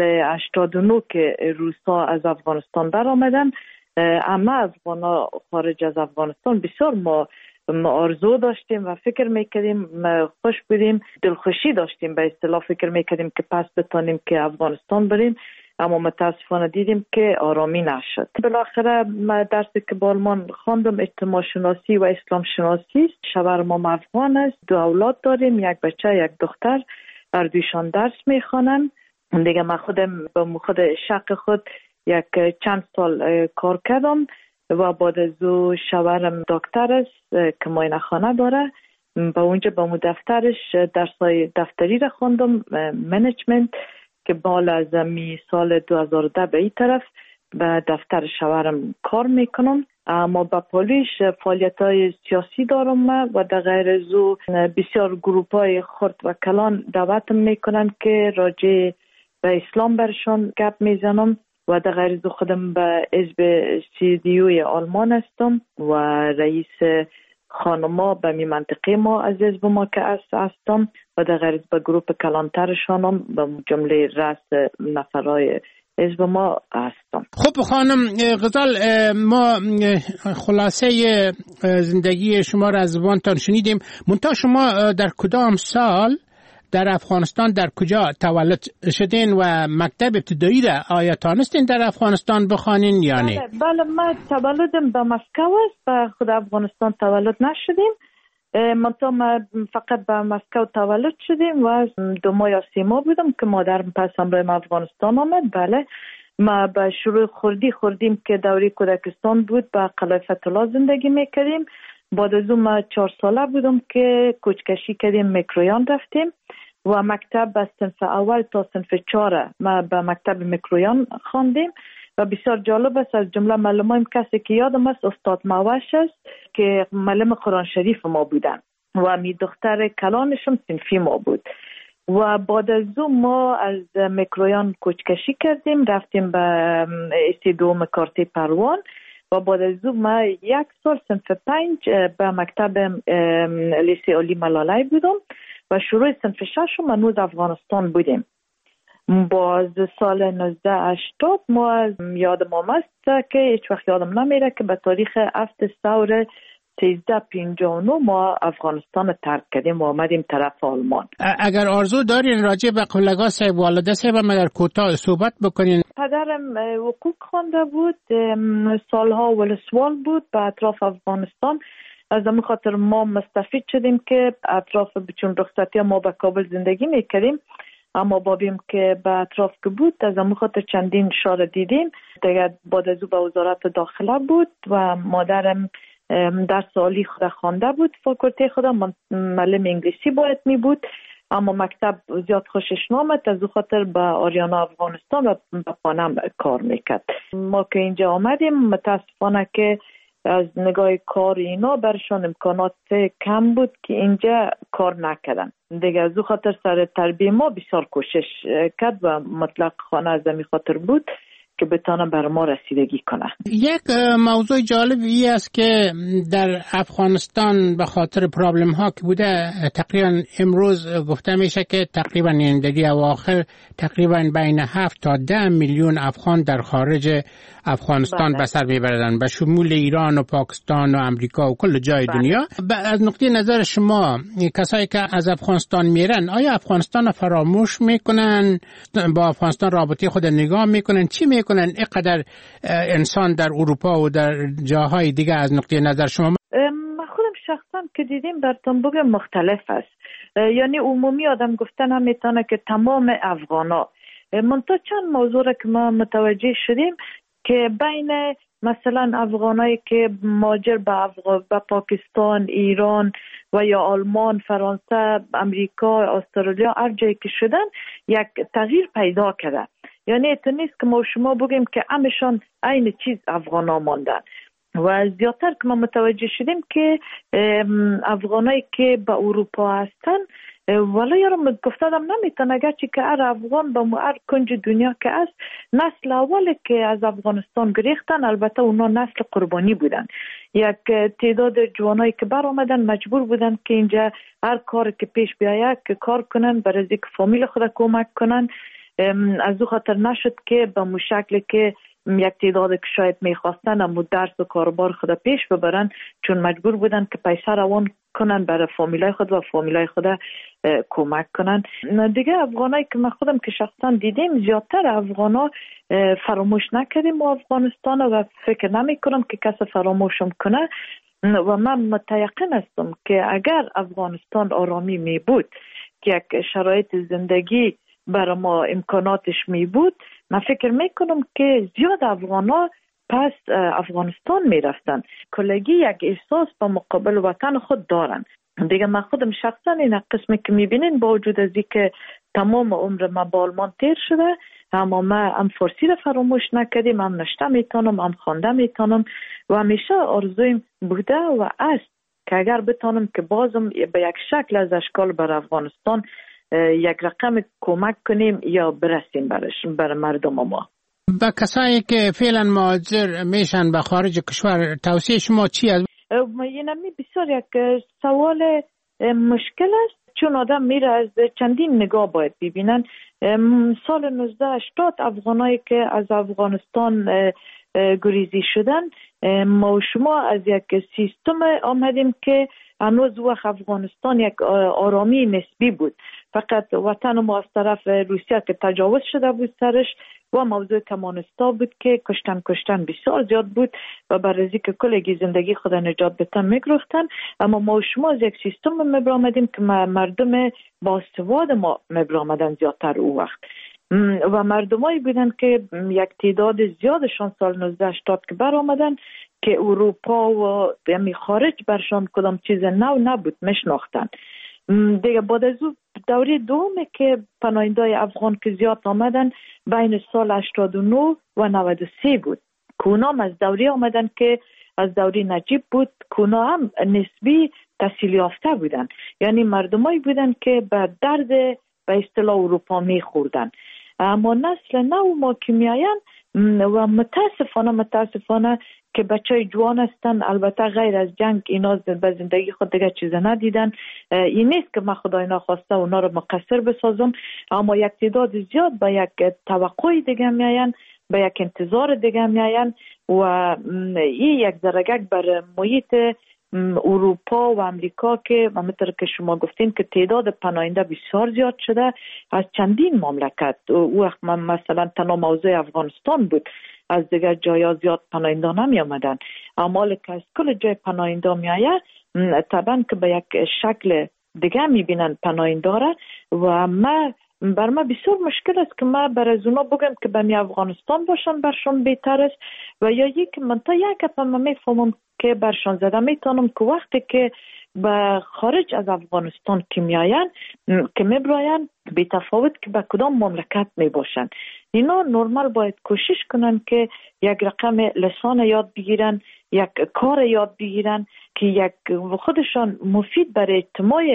89 که روسا از افغانستان در آمدن، اما افغانا خارج از افغانستان بسیار ما آرزو داشتیم و فکر میکردیم، خوش بودیم، دلخوشی داشتیم، به اصطلاح فکر میکردیم که پس بتانیم که افغانستان بریم، اما متاسفانه دیدیم که آرامی نشد. بالاخره من درسی که با آلمان خواندم اجتماع شناسی و اسلام شناسی. شوهرم افغان است، 2 اولاد داریم، 1 بچه 1 دختر، هر دویشان درس میخوانن. دیگه من خودم با خود شق خود چند سال کار کردم و بعد از او شوهرم دکتر است که معاینه خانه داره. با اونجا با مو دفترش درسای دفتری را خوندم، منیجمنت، که بالا از می سال 2010 به این طرف به دفتر شوهرم کار میکنم. اما با پولیش فعالیت‌های سیاسی دارم و در غیر از او بسیار گروپ‌های خرد و کلان دعوتم میکنن که راجع به اسلام برشان گپ میزنم و در غیر از او خودم به حزب CDU آلمان هستم و رئیس خانما به می منطقه ما از حزب ما که هستم و در غیر از به گروپ کلانترشانم به جمله رأس نفرای حزب ما هستم. خب خانم غزال، ما خلاصه زندگی شما را از زبانتان شنیدیم. منتها شما در کدام سال در افغانستان در کجا تولد شدین و مکتب ابتدایی را آیا تانستین در افغانستان بخوانین یا نه؟ بله، من تولدم به مسکو است، به خود افغانستان تولد نشدیم. منطقه ما فقط به مسکو تولد شدیم و 2 ماه یا 3 ماه بودم که مادرم پس همراه افغانستان آمد. بله ما به شروع خوردیم که دوره کودکستان بود، به قلعه فتح‌الله زندگی میکردیم. بعد از اون ما 4 ساله بودم که کوچکشی کردیم، میکرویان رفتیم و مکتب از صنف اول تا صنف 4 ما به مکتب میکرویان خواندیم و بسیار جالب است. از جمله معلمایم کسی که یادم است استاد موش است که معلم قرآن شریف ما بودن و می دختر کلانشم صنفی ما بود. و بعد از اون ما از میکرویان کوچکشی کردیم، رفتیم به استیدو مکارتی پروان و بعد از اون ما 1 سال صنف 5 به مکتب لیسه علی ملالی بودم و شروع صنف 6 هنوز افغانستان بودیم. باز سال 1980 ما یادم است که هیچ وقت یادم نمیره که به تاریخ 7 ثور 1359 ما افغانستان ترک کردیم و آمدیم طرف آلمان. اگر آرزو دارین راجع به قبلگاه صاحب والده صاحب مگر کوتاه صحبت بکنین. پدرم حقوق خوانده بود، سالها ولسوال بود به اطراف افغانستان. از همین خاطر ما مستفید شدیم که اطراف چون رخصتی ما به کابل زندگی میکردیم، اما بابیم که به اطراف که بود از همین خاطر چندین شهر دیدیم. دیگه بعد از او به وزارت داخله بود و مادرم درس عالی خود خوانده بود، فاکولته خود معلم انگلیسی باید می بود، اما مکتب زیاد خوشش نامد، از او خاطر به آریانا افغانستان و به پانم کار میکرد. ما که اینجا آمدیم متاسفانه که از نگاه کار اینا برشان امکانات کم بود که اینجا کار نکردن. دیگه از او خاطر سر تربیه ما بسیار کوشش کرد و مطلق خانه از می خاطر بود که بتانه بر ما رسیدگی کنه. یک موضوع جالبی است که در افغانستان به خاطر پرابلم ها که بوده تقریبا امروز گفته میشه که تقریبا این دهه اواخر تقریبا بین 7 تا 10 میلیون افغان در خارج افغانستان به سر میبردن، به شمول ایران و پاکستان و امریکا و کل جای دنیا. از نقطه نظر شما کسایی که از افغانستان میرن آیا افغانستان فراموش میکنن، با افغانستان رابطه خود نگاه میکنن، چی میکنن اینقدر انسان در اروپا و در جاهای دیگه؟ از نقطه نظر شما من خودم شخصا که دیدیم براتون بگم مختلف است، یعنی عمومی آدم گفتن هم میتونه که تمام افغانا، منتها چند موضوع را که ما متوجه شدیم که بین مثلا افغانایی که مهاجر به پاکستان، ایران و یا آلمان، فرانسه، امریکا، استرالیا هر جایی که شدن یک تغییر پیدا کرده. یعنی تو نیست که ما شما بگیم که همشان عین چیز افغانا ماندن و زیادتر که ما متوجه شدیم که افغانایی که به اروپا هستن ولی یارم گفتم نمیتون اگرچه که هر افغان به هر کنج دنیا که است نسل اولی که از افغانستان گریختن، البته اونا نسل قربانی بودن. یک تعداد جوانایی که بر آمدن مجبور بودن که اینجا هر کار که پیش بیاید که کار کنن برای اینکه فامیل خود کمک کنن. از او خاطر نشد که به مو شکلی که یک تعداد که شاید میخواستن اما درس و کاربار خود پیش ببرن، چون مجبور بودن که پیسه روان کنن برای فامیلای خود و فامیلای خود کمک کنن. دیگه افغانایی که من خودم که شخصا دیدیم زیادتر افغانا فراموش نکردیم و افغانستان و فکر نمی کنم که کسی فراموشم کنه و من متیقن هستم که اگر افغانستان آرامی می بود که یک شرایط زندگی برای ما امکاناتش می بود، من فکر میکنم که زیاد افغانا پس افغانستان میرفتن. کلگی یک احساس با مقابل وطن خود دارن. دیگه من خودم شخصا این قسمی که میبینین با وجود از که تمام عمر ما با آلمان تیر شده، اما ما هم فارسی رو فراموش نکردیم، هم نشته میتونم، هم خوانده میتونم و همیشه آرزویم بوده و است که اگر بتونم که بازم به یک شکل از اشکال بر افغانستان یک رقم کمک کنیم یا برسیم برای مردم ما. با کسایی که فعلا مهاجر میشن به خارج کشور توصیه شما چی است؟ اینمی بسیار یک سوال مشکل است، چون آدم میره از چندین نگاه باید ببینن. سال 1980 افغانایی که از افغانستان گریزی شدن، ما و شما از یک سیستم آمدیم که هنوز وقت افغانستان یک آرامی نسبی بود. فقط وطن ما از طرف روسیه که تجاوز شده بود سرش و موضوع کمونیستا بود که کشتن بسیار زیاد بود و برای که کلگی زندگی خود نجات بتن میگرفتن. اما ما شما از یک سیستم میبرامدیم که مردم باسواد ما میبرامدن زیادتر او وقت و مردمایی بودن که یک تعداد زیادشان سال 1980 که برآمدن که اروپا و یعنی خارج برشان کدام چیز نو نبود میشناختن. دیگه بعد از دوره دومه که پناهنده‌های افغان که زیاد آمدن بین سال 89 و 93 بود که اونا از دوره آمدن که از دوره نجیب بود که اونا هم نسبی تحصیل یافته بودن، یعنی مردمایی بودن که به درد به اصطلاح اروپا میخوردن. اما نسل نو ما که میاین و متاسفانه که بچه جوان هستن، البته غیر از جنگ اینا به زندگی خود دیگه چیز ندیدن. این نیست که من خدای ناخواسته اونا رو مقصر بسازم، اما یک تعداد زیاد به یک توقع دیگه میاین، به یک انتظار دیگه میاین و این یک درجه بر محیط اروپا و امریکا که همونطور که شما گفتین که تعداد پناهنده بسیار زیاد شده از چندین مملکت. وقت مثلا تنها موضوع افغانستان بود، از دیگر جایا زیاد پناهنده نمی آمدن. اما که از کل جای پناهنده می آید طبعا که به یک شکل دیگه می بینن پناهنده را و بر ما بسیار مشکل است که ما بر از اونا بگم که به افغانستان باشن برشان بهتر است و یا یک من تا یک گپ من میفهمم که برشان زده میتونم که وقتی که به خارج از افغانستان که میاین که میبراین بی تفاوت که به کدام مملکت میباشن، اینا نرمال باید کوشش کنن که یک رقم لسان یاد بگیرن، یک کار یاد بگیرن که یک خودشان مفید برای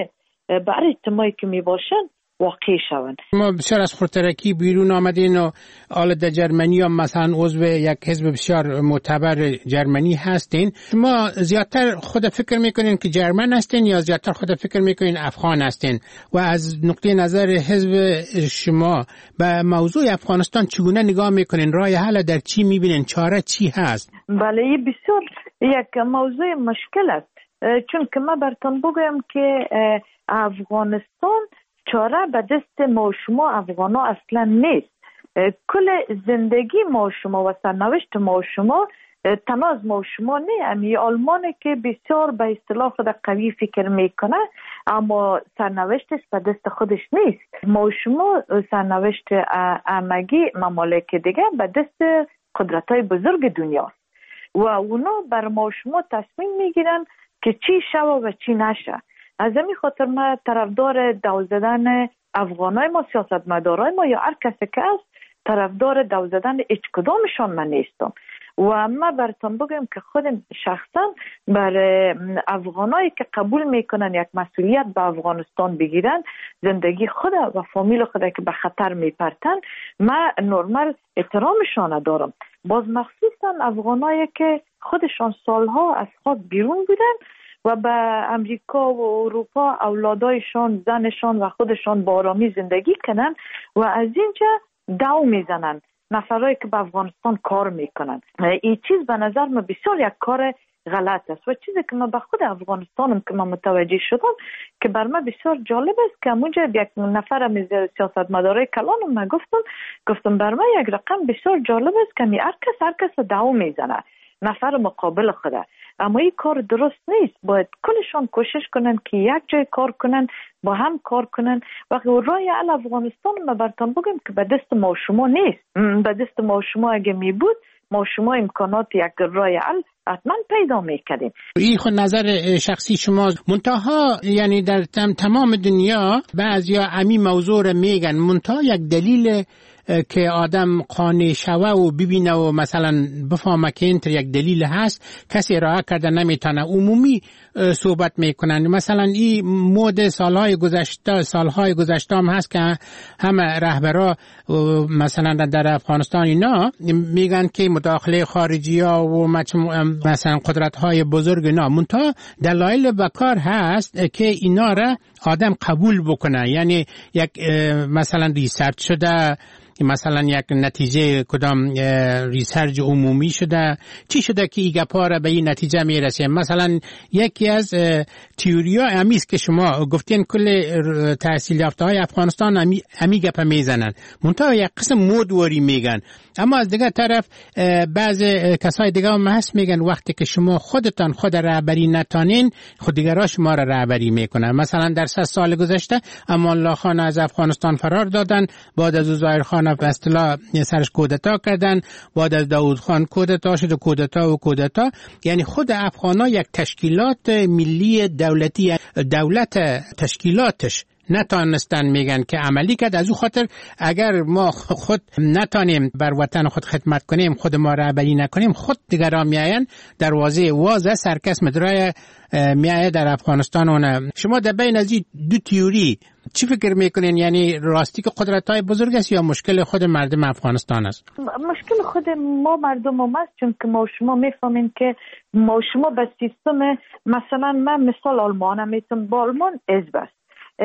اجتماعی که میباشن واقعی شوند. ما بسیار از خودترکی بیرون آمدین و حالا در جرمنی هم مثلا عضو یک حزب بسیار معتبر جرمنی هستین. شما زیادتر خود فکر میکنین که جرمن هستین یا زیادتر خود فکر میکنین افغان هستین؟ و از نقطه نظر حزب شما به موضوع افغانستان چگونه نگاه میکنین؟ راه حل در چی میبینین؟ چاره چی هست؟ بله بسیار یک موضوع مشکل است، چون که ما براتون بگویم که افغانستان چاره به دست ما شما افغانا اصلا نیست. کل زندگی ما شما و سرنوشت ما شما تنها از ما شما نه. امی آلمانه که بسیار به اصطلاح خود قوی فکر میکنه اما سرنوشتش به دست خودش نیست. ما شما سرنوشت همگی ممالک دیگه به دست قدرت‌های بزرگ دنیاست و اونا بر ما شما تصمیم میگیرن که چی شوه و چی نشه. از همین خاطر ما طرفدار دو زدن افغانای ما، سیاستمدارای ما یا هر کسی که است طرفدار دو زدن هیچ کدامشان من نیستم و ما براتون بگم که خودم شخصا بر افغانایی که قبول میکنن یک مسئولیت به افغانستان بگیرن، زندگی خود و فامیل خود که به خطر میپرتن، ما نرمال احترامشان دارم. باز مخصوصا افغانایی که خودشان سالها از خاک بیرون بودن و به امریکا و اروپا اولادایشان، زنشان و خودشان با آرامی زندگی کنن و از اینجا دو میزنن نفرایی که به افغانستان کار میکنن. این چیز به نظر من بسیار یک کار غلط است و چیزی که من به خود افغانستانم که من متوجه شدم که بر من بسیار جالب است که اونجا یک نفر از سیاستمدارای کلانم من گفتم بر من یک رقم بسیار جالب است که هر کس دو میزنه نفر مقابل خوده، اما این کار درست نیست. باید کلشان کوشش کنن که یک جای کار کنن، با هم کار کنن و راه حل افغانستان ما براتون بگم که به دست ما شما نیست. به دست ما شما اگه می بود ما شما امکانات یک راه حل حتما پیدا میکردیم. این خود نظر شخصی شما. منتها یعنی در تمام دنیا بعضیا امی موضوع رو میگن، منتها یک دلیل که آدم قانع شوه و ببینه و مثلا بفهمه که این یک دلیل هست کسی ارائه کرده نمیتونه، عمومی صحبت میکنن. مثلا این مود سالهای گذشته هم هست که همه رهبرا مثلا در افغانستان اینا میگن که مداخله خارجی ها و مثلا قدرت های بزرگ اینا، منتها دلایل بکار هست که اینا را آدم قبول بکنه. یعنی یک مثلا ریسرچ شده مثلا یک نتیجه کدام ریسرچ عمومی شده، چی شده که این گپا را به این نتیجه میرسه؟ مثلا یکی از تئوریا امیست که شما گفتین کل تحصیل یافته های افغانستان امی گپا میزنن، منتها یک قسم مودواری میگن. اما از دیگه طرف بعض کسای دیگه هم هست میگن وقتی که شما خودتان خود رهبری نتانین، خود دیگرها شما را رهبری میکنن. مثلا در 3 سال گذشته امان الله خان از افغانستان فرار دادن، بعد از ظاهر خان به اصطلاح سرش کودتا کردن، بعد از داوود خان کودتا شد و کودتا. یعنی خود افغانا یک تشکیلات ملی دولتی، دولت تشکیلاتش نتانستن میگن که عملی کرد. از او خاطر اگر ما خود نتانیم بر وطن خود خدمت کنیم، خود ما رهبری نکنیم، خود دیگران میاین دروازه واز سرکس مدرای میایه در افغانستان. شما در بین از این دو تئوری چی فکر میکنین؟ یعنی راستی که قدرت‌های بزرگ است یا مشکل خود مردم افغانستان است؟ مشکل خود ما مردم هم است، چون که ما شما میفهمین که ما شما به سیستم، مثلا من مثال آلمان میتونم، با آلمان حزب است،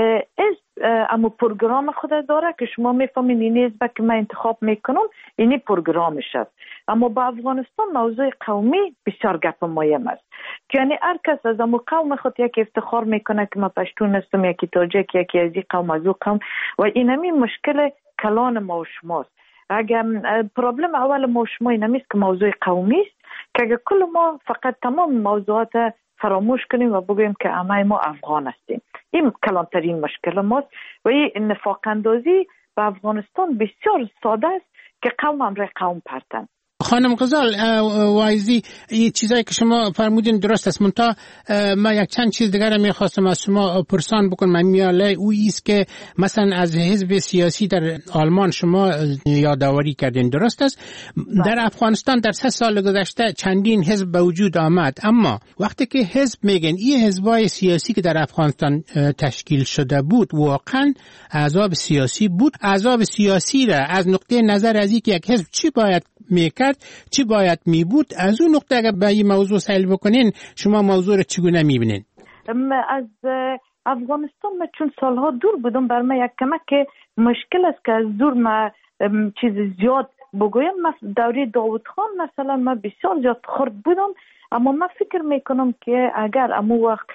اما پروگرام خود داره که شما میفهمین این حزب که من انتخاب میکنم اینی پروگرامش است. اما با افغانستان موضوع قومی بسیار گپ مهم است، یعنی هر کس از امو قوم خود یک افتخار میکنه که ما پشتون هستم، یکی تاجیک، یکی از این قوم از او قوم، و اینمی مشکل کلان ما و شماست. اگر پرابلم اول ما و شما اینمیست که موضوع قومی است، که اگر کل ما فقط تمام موضوعات فراموش کنیم و بگوییم که همه ما افغان هستیم، این کلانترین مشکل ماست. و این نفاق اندازی به افغانستان بسیار ساده است که قوم امر قوم پرتن. خانم غزال وایزی، این چیزایی که شما فرمودین درست است، منتها ما یک چند چیز دیگر میخواستم از شما پرسان بکنم. میاله او ایست که مثلا از حزب سیاسی در آلمان شما یادآوری کردین، درست است؟ در افغانستان در 3 سال گذشته چندین حزب به وجود آمد، اما وقتی که حزب میگن این حزبای سیاسی که در افغانستان تشکیل شده بود واقعا احزاب سیاسی بود. احزاب سیاسی را از نقطه نظر از اینکه یک حزب چی باید میکرد، چی باید میبود، از اون نقطه اگر به این موضوع سائل بکنین، شما موضوع رو چگونه میبینین؟ از افغانستان من چون سالها دور بودم، بر من یک کمک مشکل است که از دور من چیز زیاد بگویم. دوره داوود خان مثلا من بسیار زیاد خرد بودم، اما من فکر میکنم که اگر امو وقت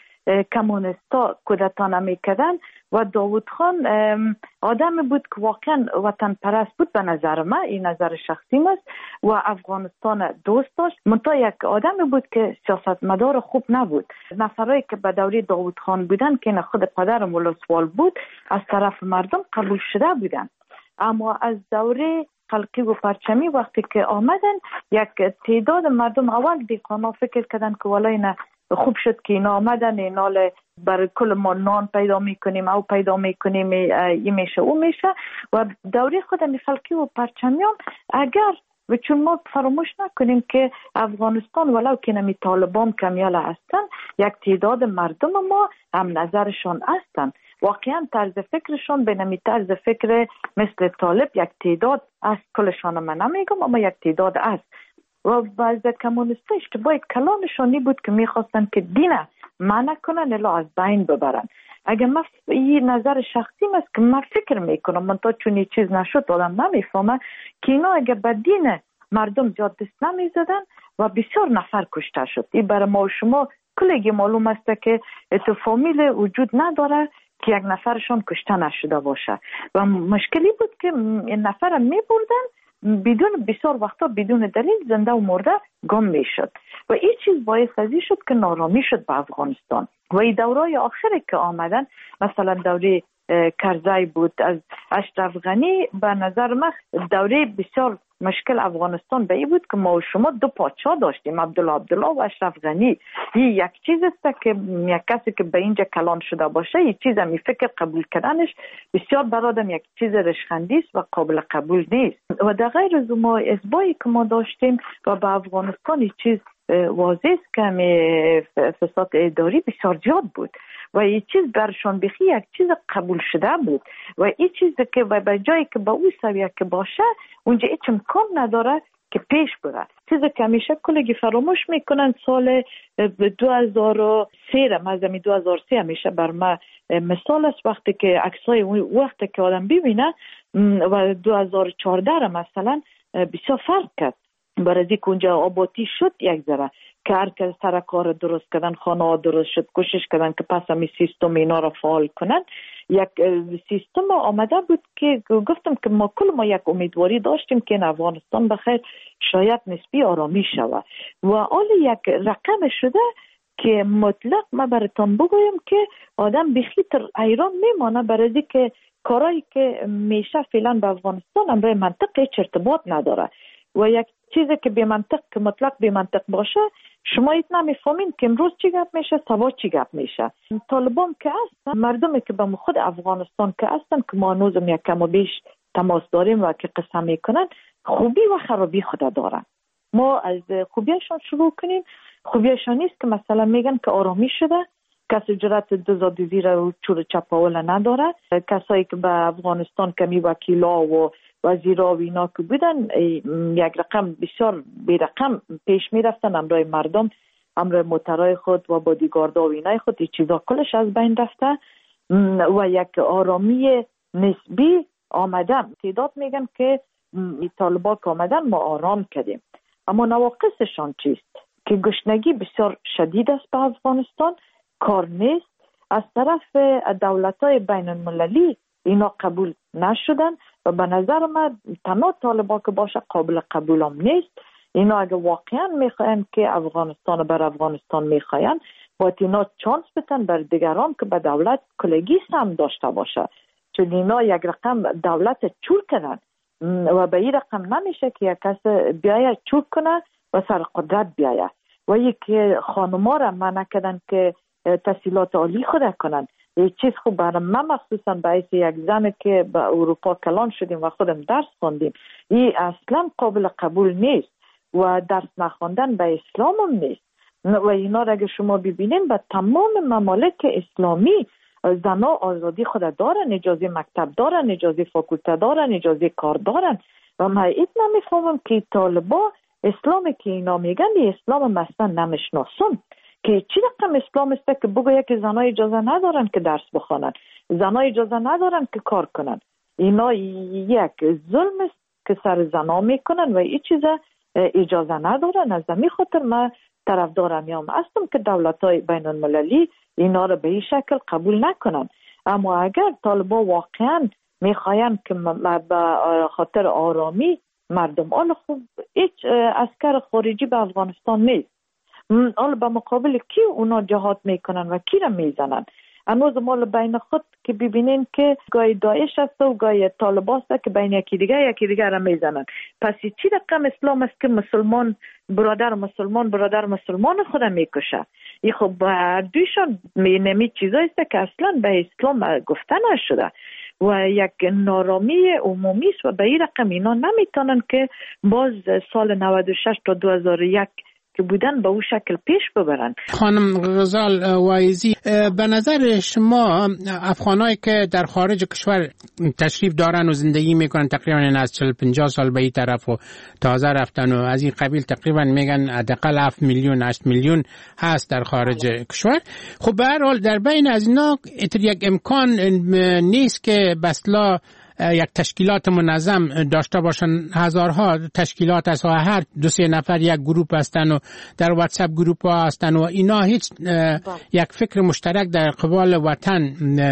کمونستا کودتا نمیکردن و داوود خان آدم بود که واقعا وطن پرست بود، به نظر من، این نظر شخصی است، و افغانستان دوست داشت، منتها یک آدم بود که سیاستمدار خوب نبود. نفرایی که به دوره داوود خان بودن که خود پدر مولاسوال بود از طرف مردم قبول شده بودن، اما از دوره خلقی و پرچمی وقتی که آمدن یک تعداد مردم اول دیقانا فکر کردن که والا اینا خوب شد که اینا آمدن، اینا برای کل ما نان پیدا میکنیم او پیدا میکنیم، این میشه او میشه. و دوره خود خلقی و پرچمیان اگر و چون ما فراموش نکنیم که افغانستان ولو که نمی طالبان کمیال هستن، یک تعداد مردم ما هم نظرشان هستن، واقعا طرز فکرشان به نمی طرز فکر مثل طالب یک تعداد است، کلشان من نمیگم اما یک تعداد است. و بعض کمونیستا اشتباه کلانشانی بود که میخواستن که دین منع کنن الا از بین ببرن. اگر من این نظر شخصی است که من فکر میکنم، من تا چون این چیز نشد آدم نمیفهمه که اینا اگر به دین مردم زیاد دست نمیزدن و بسیار نفر کشته شد. این برای ما و شما کلگی معلوم است که تو فامیل وجود نداره که یک نفرشون کشته نشده باشه و مشکلی بود که این نفر میبردن بدون بسیار وقتا بدون دلیل زنده و مرده گم میشد و این چیز باعث ازی شد که نارامی شد به افغانستان. و این دورای آخری که آمدن، مثلا دوره کرزی بود از اشرف غنی، به نظر من دوره بسیار مشکل افغانستان به این بود که ما و شما دو پادشاه داشتیم، عبدالله و اشرف غنی. این یک چیز است که یک کسی که به اینجا کلان شده باشه یک چیز می فکر قبول کردنش بسیار برادم یک چیز رشخندی است و قابل قبول نیست. و در غیر از ما ازبایی که ما داشتیم و به افغانستان این چیز واضح است که فساد اداری بسیار زیاد بود و این چیز برشان بخی یک چیز قبول شده بود و این چیز که به جایی که به اون سویه که باشه اونجا هیچ امکان نداره که پیش بره. چیزی که همیشه کلگی فراموش میکنن سال 2003 از 2003 همیشه بر ما مثال است وقتی که عکسای وقتی که آدم ببینه و 2014 مثلا بسیار فرق کرد برای اینکه اونجا آبادی شد یک ذره که هر کس سر کار درست کردن خانه ها درست شد کوشش کردن که پس همی سیستم اینا را فعال کنن یک سیستم آمده بود که گفتم که ما یک امیدواری داشتیم که in افغانستان بخیر شاید نسبی آرامی شود و حال یک رقم شده که مطلق ما براتون بگویم که آدم بخیتر ایران میمانه برای که کارایی که میشه فعلا به افغانستان امروی منطق هیچ ارتباط نداره و یک چیزی که به منطق که مطلق به منطق باشه شما ایتنا میفهمین که امروز چی گپ میشه سبا چی گپ میشه. طالبان که هستن مردمی که به خود افغانستان که هستن که ما هنوزم یک کم و بیش تماس داریم و که قسم میکنن خوبی و خرابی خود دارن. ما از خوبیشان شروع کنیم. خوبیشان نیست که مثلا میگن که آرامی شده کسی جرأت دزدی زیر چور چپاول نداره. کسایی که به افغانستان کمی وکیلا و وزیرا و اینا که بودن یک رقم بسیار بی رقم پیش می رفتن امروی مردم امروی موترهای خود و بادیگاردا و اینای خود این چیزا کلش از بین رفته و یک آرامی نسبی آمدن. تعداد میگن که طالبا که آمدن ما آرام کردیم اما نواقصشان چیست که گشنگی بسیار شدید است به افغانستان کار نیست از طرف دولت‌های بین المللی اینا قبول نشدن و به نظر من تنها طالبا که باشه قابل قبول هم نیست. اینا اگه واقعا میخواین که افغانستان بر افغانستان میخواین باید اینا چانس بتن بر دیگران که به دولت کلگی هم داشته باشه چون اینا یک رقم دولت چور کنن و به این رقم نمیشه که یک کس بیایه چور کنه و سر قدرت بیایه و یک خانما را منع کردن که تحصیلات عالی خود کنن. یک چیز خوب برای من مخصوصا باعث یک زن که به اروپا کلان شدیم و خودم درس خوندیم این اصلا قابل قبول نیست و درس نخوندن به اسلام هم نیست و اینا را اگه شما ببینین به تمام ممالک اسلامی زنها آزادی خود دارن اجازه مکتب دارن اجازه فاکولته دارن اجازه کار دارن و من ایت نمیفهمم که طالبا اسلامی که اینا میگن اسلام مثلا نمیشناسن که چی رقم اسلام است که بگوید که زنها اجازه ندارن که درس بخوانن زنها اجازه ندارن که کار کنن. اینا یک ظلم است که سر زنها میکنن و این چیزا اجازه ندارن. از همین خاطر من طرفدار میام هستم که دولت‌های بین المللی اینا رو به این شکل قبول نکنن اما اگر طالبا واقعا میخواین که به خاطر آرامی مردم حالا خوب هیچ عسکر خارجی به افغانستان نیست حالا به مقابل کی اونا جهاد میکنن و کی را میزنن. هنوز مال بین خود که ببینین که گاهی داعش است و گاهی طالب است که بین یکی دیگر را میزنن. پس چی رقم اسلام است که مسلمان برادر مسلمان خود میکشه. این خب دویشان نمی چیزایی است که اصلا به اسلام گفته نشده و یک نارامی عمومی است و به این رقم اینا نمیتونن که باز سال 96 تا 2001 که بودن به اون شکل پیش ببرن. خانم غزال وایزی به نظر شما افغانایی که در خارج کشور تشریف دارن و زندگی میکنن تقریبا از 40-50 سال به این طرف و تازه رفتن و از این قبیل تقریبا میگن حداقل 7 میلیون 8 میلیون هست در خارج کشور. خب به هر حال در بین از اینا یک امکان نیست که بسلا یک تشکیلات منظم داشته باشن. هزارها تشکیلات هست و هر 2-3 نفر یک گروپ هستن و در واتساپ گروپ ها هستن و اینا هیچ یک فکر مشترک در قبال وطن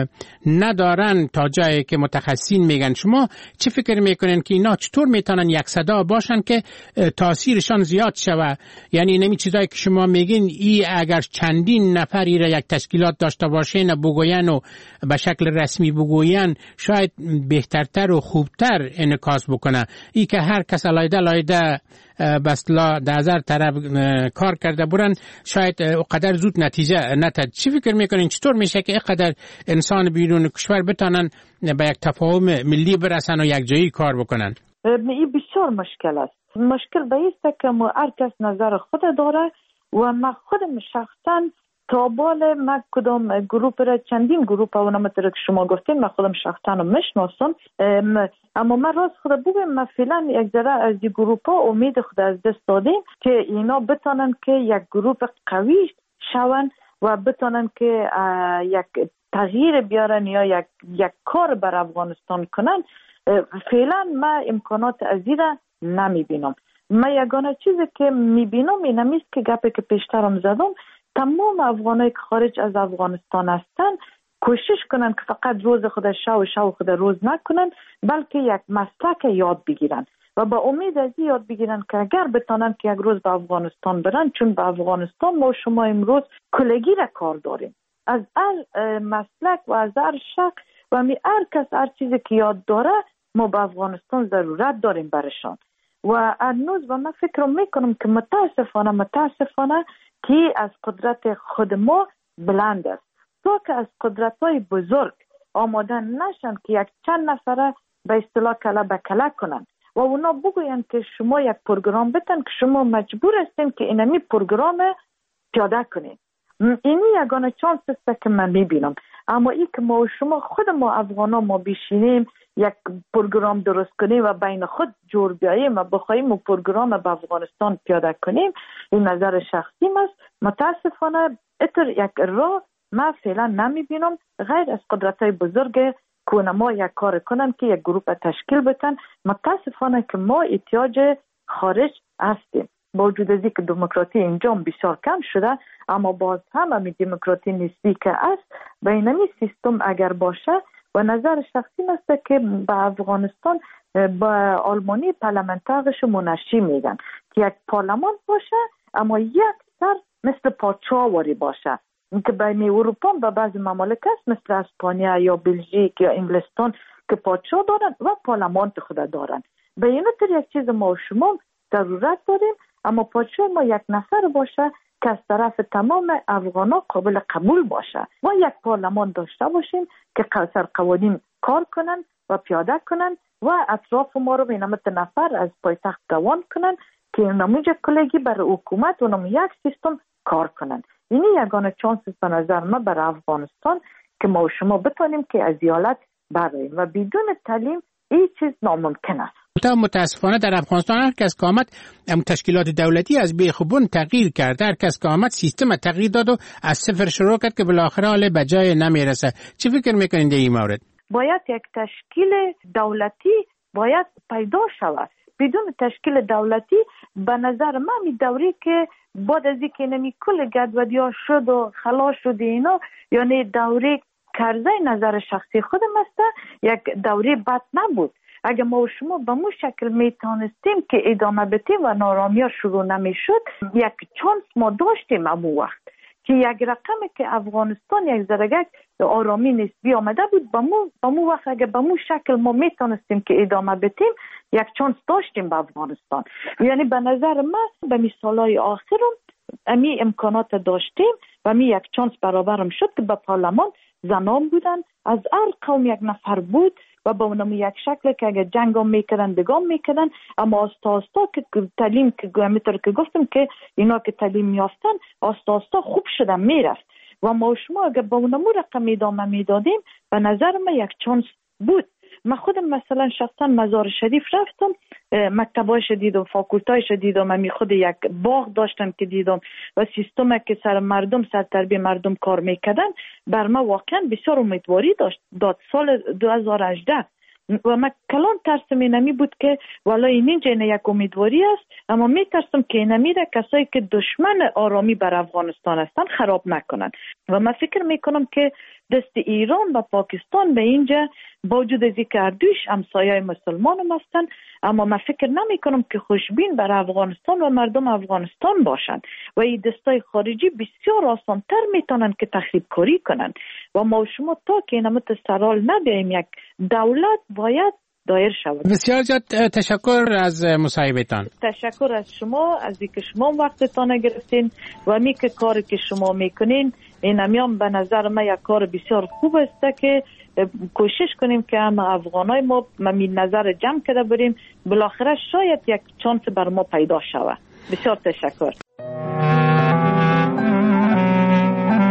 ندارن تا جایی که متخصصین میگن. شما چه فکر میکنین که اینا چطور میتونن یک صدا باشن که تاثیرشان زیاد شوه؟ یعنی نمی چیزایی که شما میگین ای اگر چندین نفری را یک تشکیلات داشته باشین بگوین و به شکل رسمی بگوین شاید بهتر تر و خوبتر انعکاس بکنه. ای که هر کس لایده بسلا در هزار طرف کار کرده برن شاید اقدر زود نتیجه نتد. چی فکر میکنین چطور میشه که اقدر انسان بیرون کشور بتانن به یک تفاهم ملی برسن و یک جایی کار بکنن؟ این بسیار مشکل است. مشکل به ایست که هر کس نظر خود داره و من خودم شخصا تابال ما کدام گروپ را چندین گروپ اونم که شما گفتین من خودم شخصا میشناسم، اما من راست خود بگم ما فعلا یک ذره از این گروپ ها امید خود از دست دادیم که اینا بتونن که یک گروپ قوی شون و بتونن که یک تغییر بیارن یا یک کار بر افغانستان کنن. فعلا ما امکانات از این را نمیبینم. ما یگانه چیزی که میبینم این همیست که گپی که پیشترم زدم، تمام افغانایی که خارج از افغانستان هستن کوشش کنن که فقط روز خود شو خود روز نکنن، بلکه یک مسلک یاد بگیرن و با امید از یاد بگیرن که اگر بتونن که یک روز به افغانستان برن، چون به افغانستان ما شما امروز کلگی را کار داریم، از هر مسلک و از هر شخص و هر کس هر چیزی که یاد داره ما به افغانستان ضرورت داریم برشان. و هنوز و من فکر میکنم که متاسفانه که از قدرت خود ما بلند است، تو که از قدرت های بزرگ آماده نشن که یک چند نفره به اصطلاح کله به کله کنن و اونا بگوین که شما یک پروگرام بتن که شما مجبور هستین که اینمی پروگرام پیاده کنین. اینی یگانه چانس است که من میبینم. اما ای که ما و شما خود ما افغانا ما بشینیم یک پروگرام درست کنیم و بین خود جور بیاییم و بخوایم و پروگرام به افغانستان پیاده کنیم، این نظر شخصیم است. متاسفانه اتر یک راه ما فعلا نمیبینم غیر از قدرت های بزرگ که ما یک کار کنن که یک گروه تشکیل بتن. متاسفانه که ما احتیاج خارج هستیم، با وجود از اینکه دموکراسی اینجا بسیار کم شده، اما باز هم همین دموکراسی نسبی که است به اینمی سیستم اگر باشه و نظر شخصی است که به افغانستان با آلمانی پارلمانترش منشی میگن که یک پارلمان باشه اما یک سر مثل پادشاهواری باشه، اینکه بین اروپا و بعضی ممالک است مثل اسپانیا یا بلژیک یا انگلستان که پادشاه دارن و پارلمان خود دارن. به این طور یک چیز ما و شما ضرورت داریم، اما پادشاه ما یک نفر باشه که از طرف تمام افغانا قابل قبول باشه و یک پارلمان داشته باشیم که سر قوانین کار کنن و پیاده کنن و اطراف ما رو به نمت نفر از پایتخت دوان کنن که نموجه کلگی برای حکومت و نمو یک سیستم کار کنن. اینی یگانه چانس به نظر ما برای افغانستان که ما و شما بتونیم که از حالت براییم و بدون تعلیم این چیز ناممکن است. متاسفانه در افغانستان هر کس که آمد تشکیلات دولتی از بیخوبون تغییر کرد، هر کس که آمد سیستم تغییر داد و از صفر شروع کرد که بالاخره حال به جای نمیرسه. چی فکر میکنید این مورد؟ باید یک تشکیل دولتی باید پیدا شود. بدون تشکیل دولتی به نظر من می دوری که بعد از اینکه نمی کل گدودیا شد و خلاص شد اینا، یعنی دوری کرزه نظر شخصی خودم است یک دوری بد نبود. اگر ما و شما به مو شکل میتونستیم که ادامه بدیم و نارامی ها شروع نمیشد، یک چانس ما داشتیم امو وقت که یک رقمی که افغانستان یک ذره آرامی نسبی آمده بود، به مو وقت اگر به مو شکل ما میتونستیم که ادامه بدیم یک چانس داشتیم به افغانستان. یعنی به نظر من به مثالای آخرم امی امکانات داشتیم و می یک چانس برابرم شد که به پارلمان زنان بودن، از هر قوم یک نفر بود و با اونم یک شکل که اگر جنگ هم میکردن دگام میکردن، اما آستا که تعلیم که میتر که گفتم که اینا که تعلیم یافتن آستا خوب شدن میرفت و ما شما اگر با اونم رقم ادامه میدادیم به نظر من یک چانس بود. من خودم مثلا شخصا مزار شریف رفتم، مکتبایش دیدم، فاکولتایش دیدم، من خود یک باغ داشتم که دیدم و سیستم که سر تربیت مردم کار میکردن بر ما واقعا بسیار امیدواری داد. سال 2018 و من کلان ترسم اینمی بود که والا اینجا یک امیدواری است، اما می ترسم که اینمی را کسایی که دشمن آرامی بر افغانستان هستن خراب نکنن و من فکر میکنم که دست ایران و پاکستان به اینجا با وجود از اینکه اردوش همسایه مسلمان هم هستن، اما من فکر نمی کنم که خوشبین بر افغانستان و مردم افغانستان باشند و این دستای خارجی بسیار آسانتر میتونن که تخریب کاری کنن و ما و شما تا که اینمت سرال نبیاییم یک دولت باید دایر شود. بسیار زیاد تشکر از مصاحبتان. تشکر از شما از اینکه شما وقتتان گرفتین و می که کاری که شما میکنین این همیان به نظر من یک کار بسیار خوب است که کوشش کنیم که هم افغانای ما نظر جمع کرده بریم، بالاخره شاید یک چانس بر ما پیدا شود. بسیار تشکر.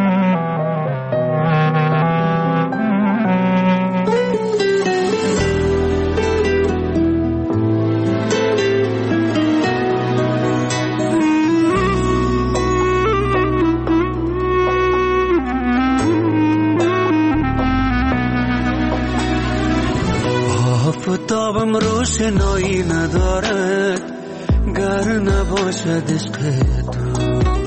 آفتابم روشنایی ندارد گر نباشد عشق تو.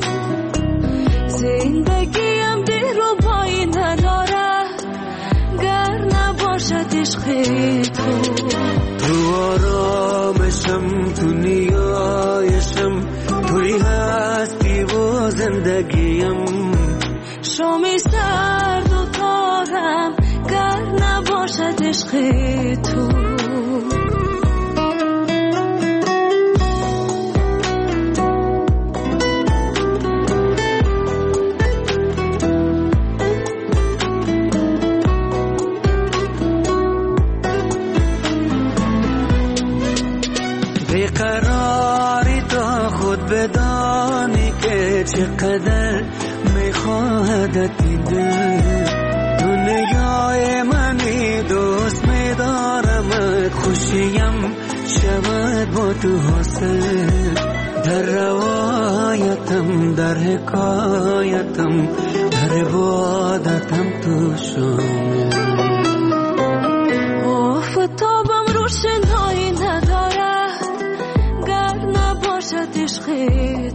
زندگیم دلربایی ندارد گر نباشد عشق تو. تو آرامشم، تو نیایشم، توی هستی و زندگیم. شامی سرد و تارم گر نباشد عشق تو. بیقراری تا خود بدانی که چقدر میخواهدت این دل. دنیای منی دوست میدارمت، خوشیم شود با تو حاصل. در روایتم، در حکایتم، در عبادتم تو شامل. آفتابم روشنایی ندارد گر نباشد عشق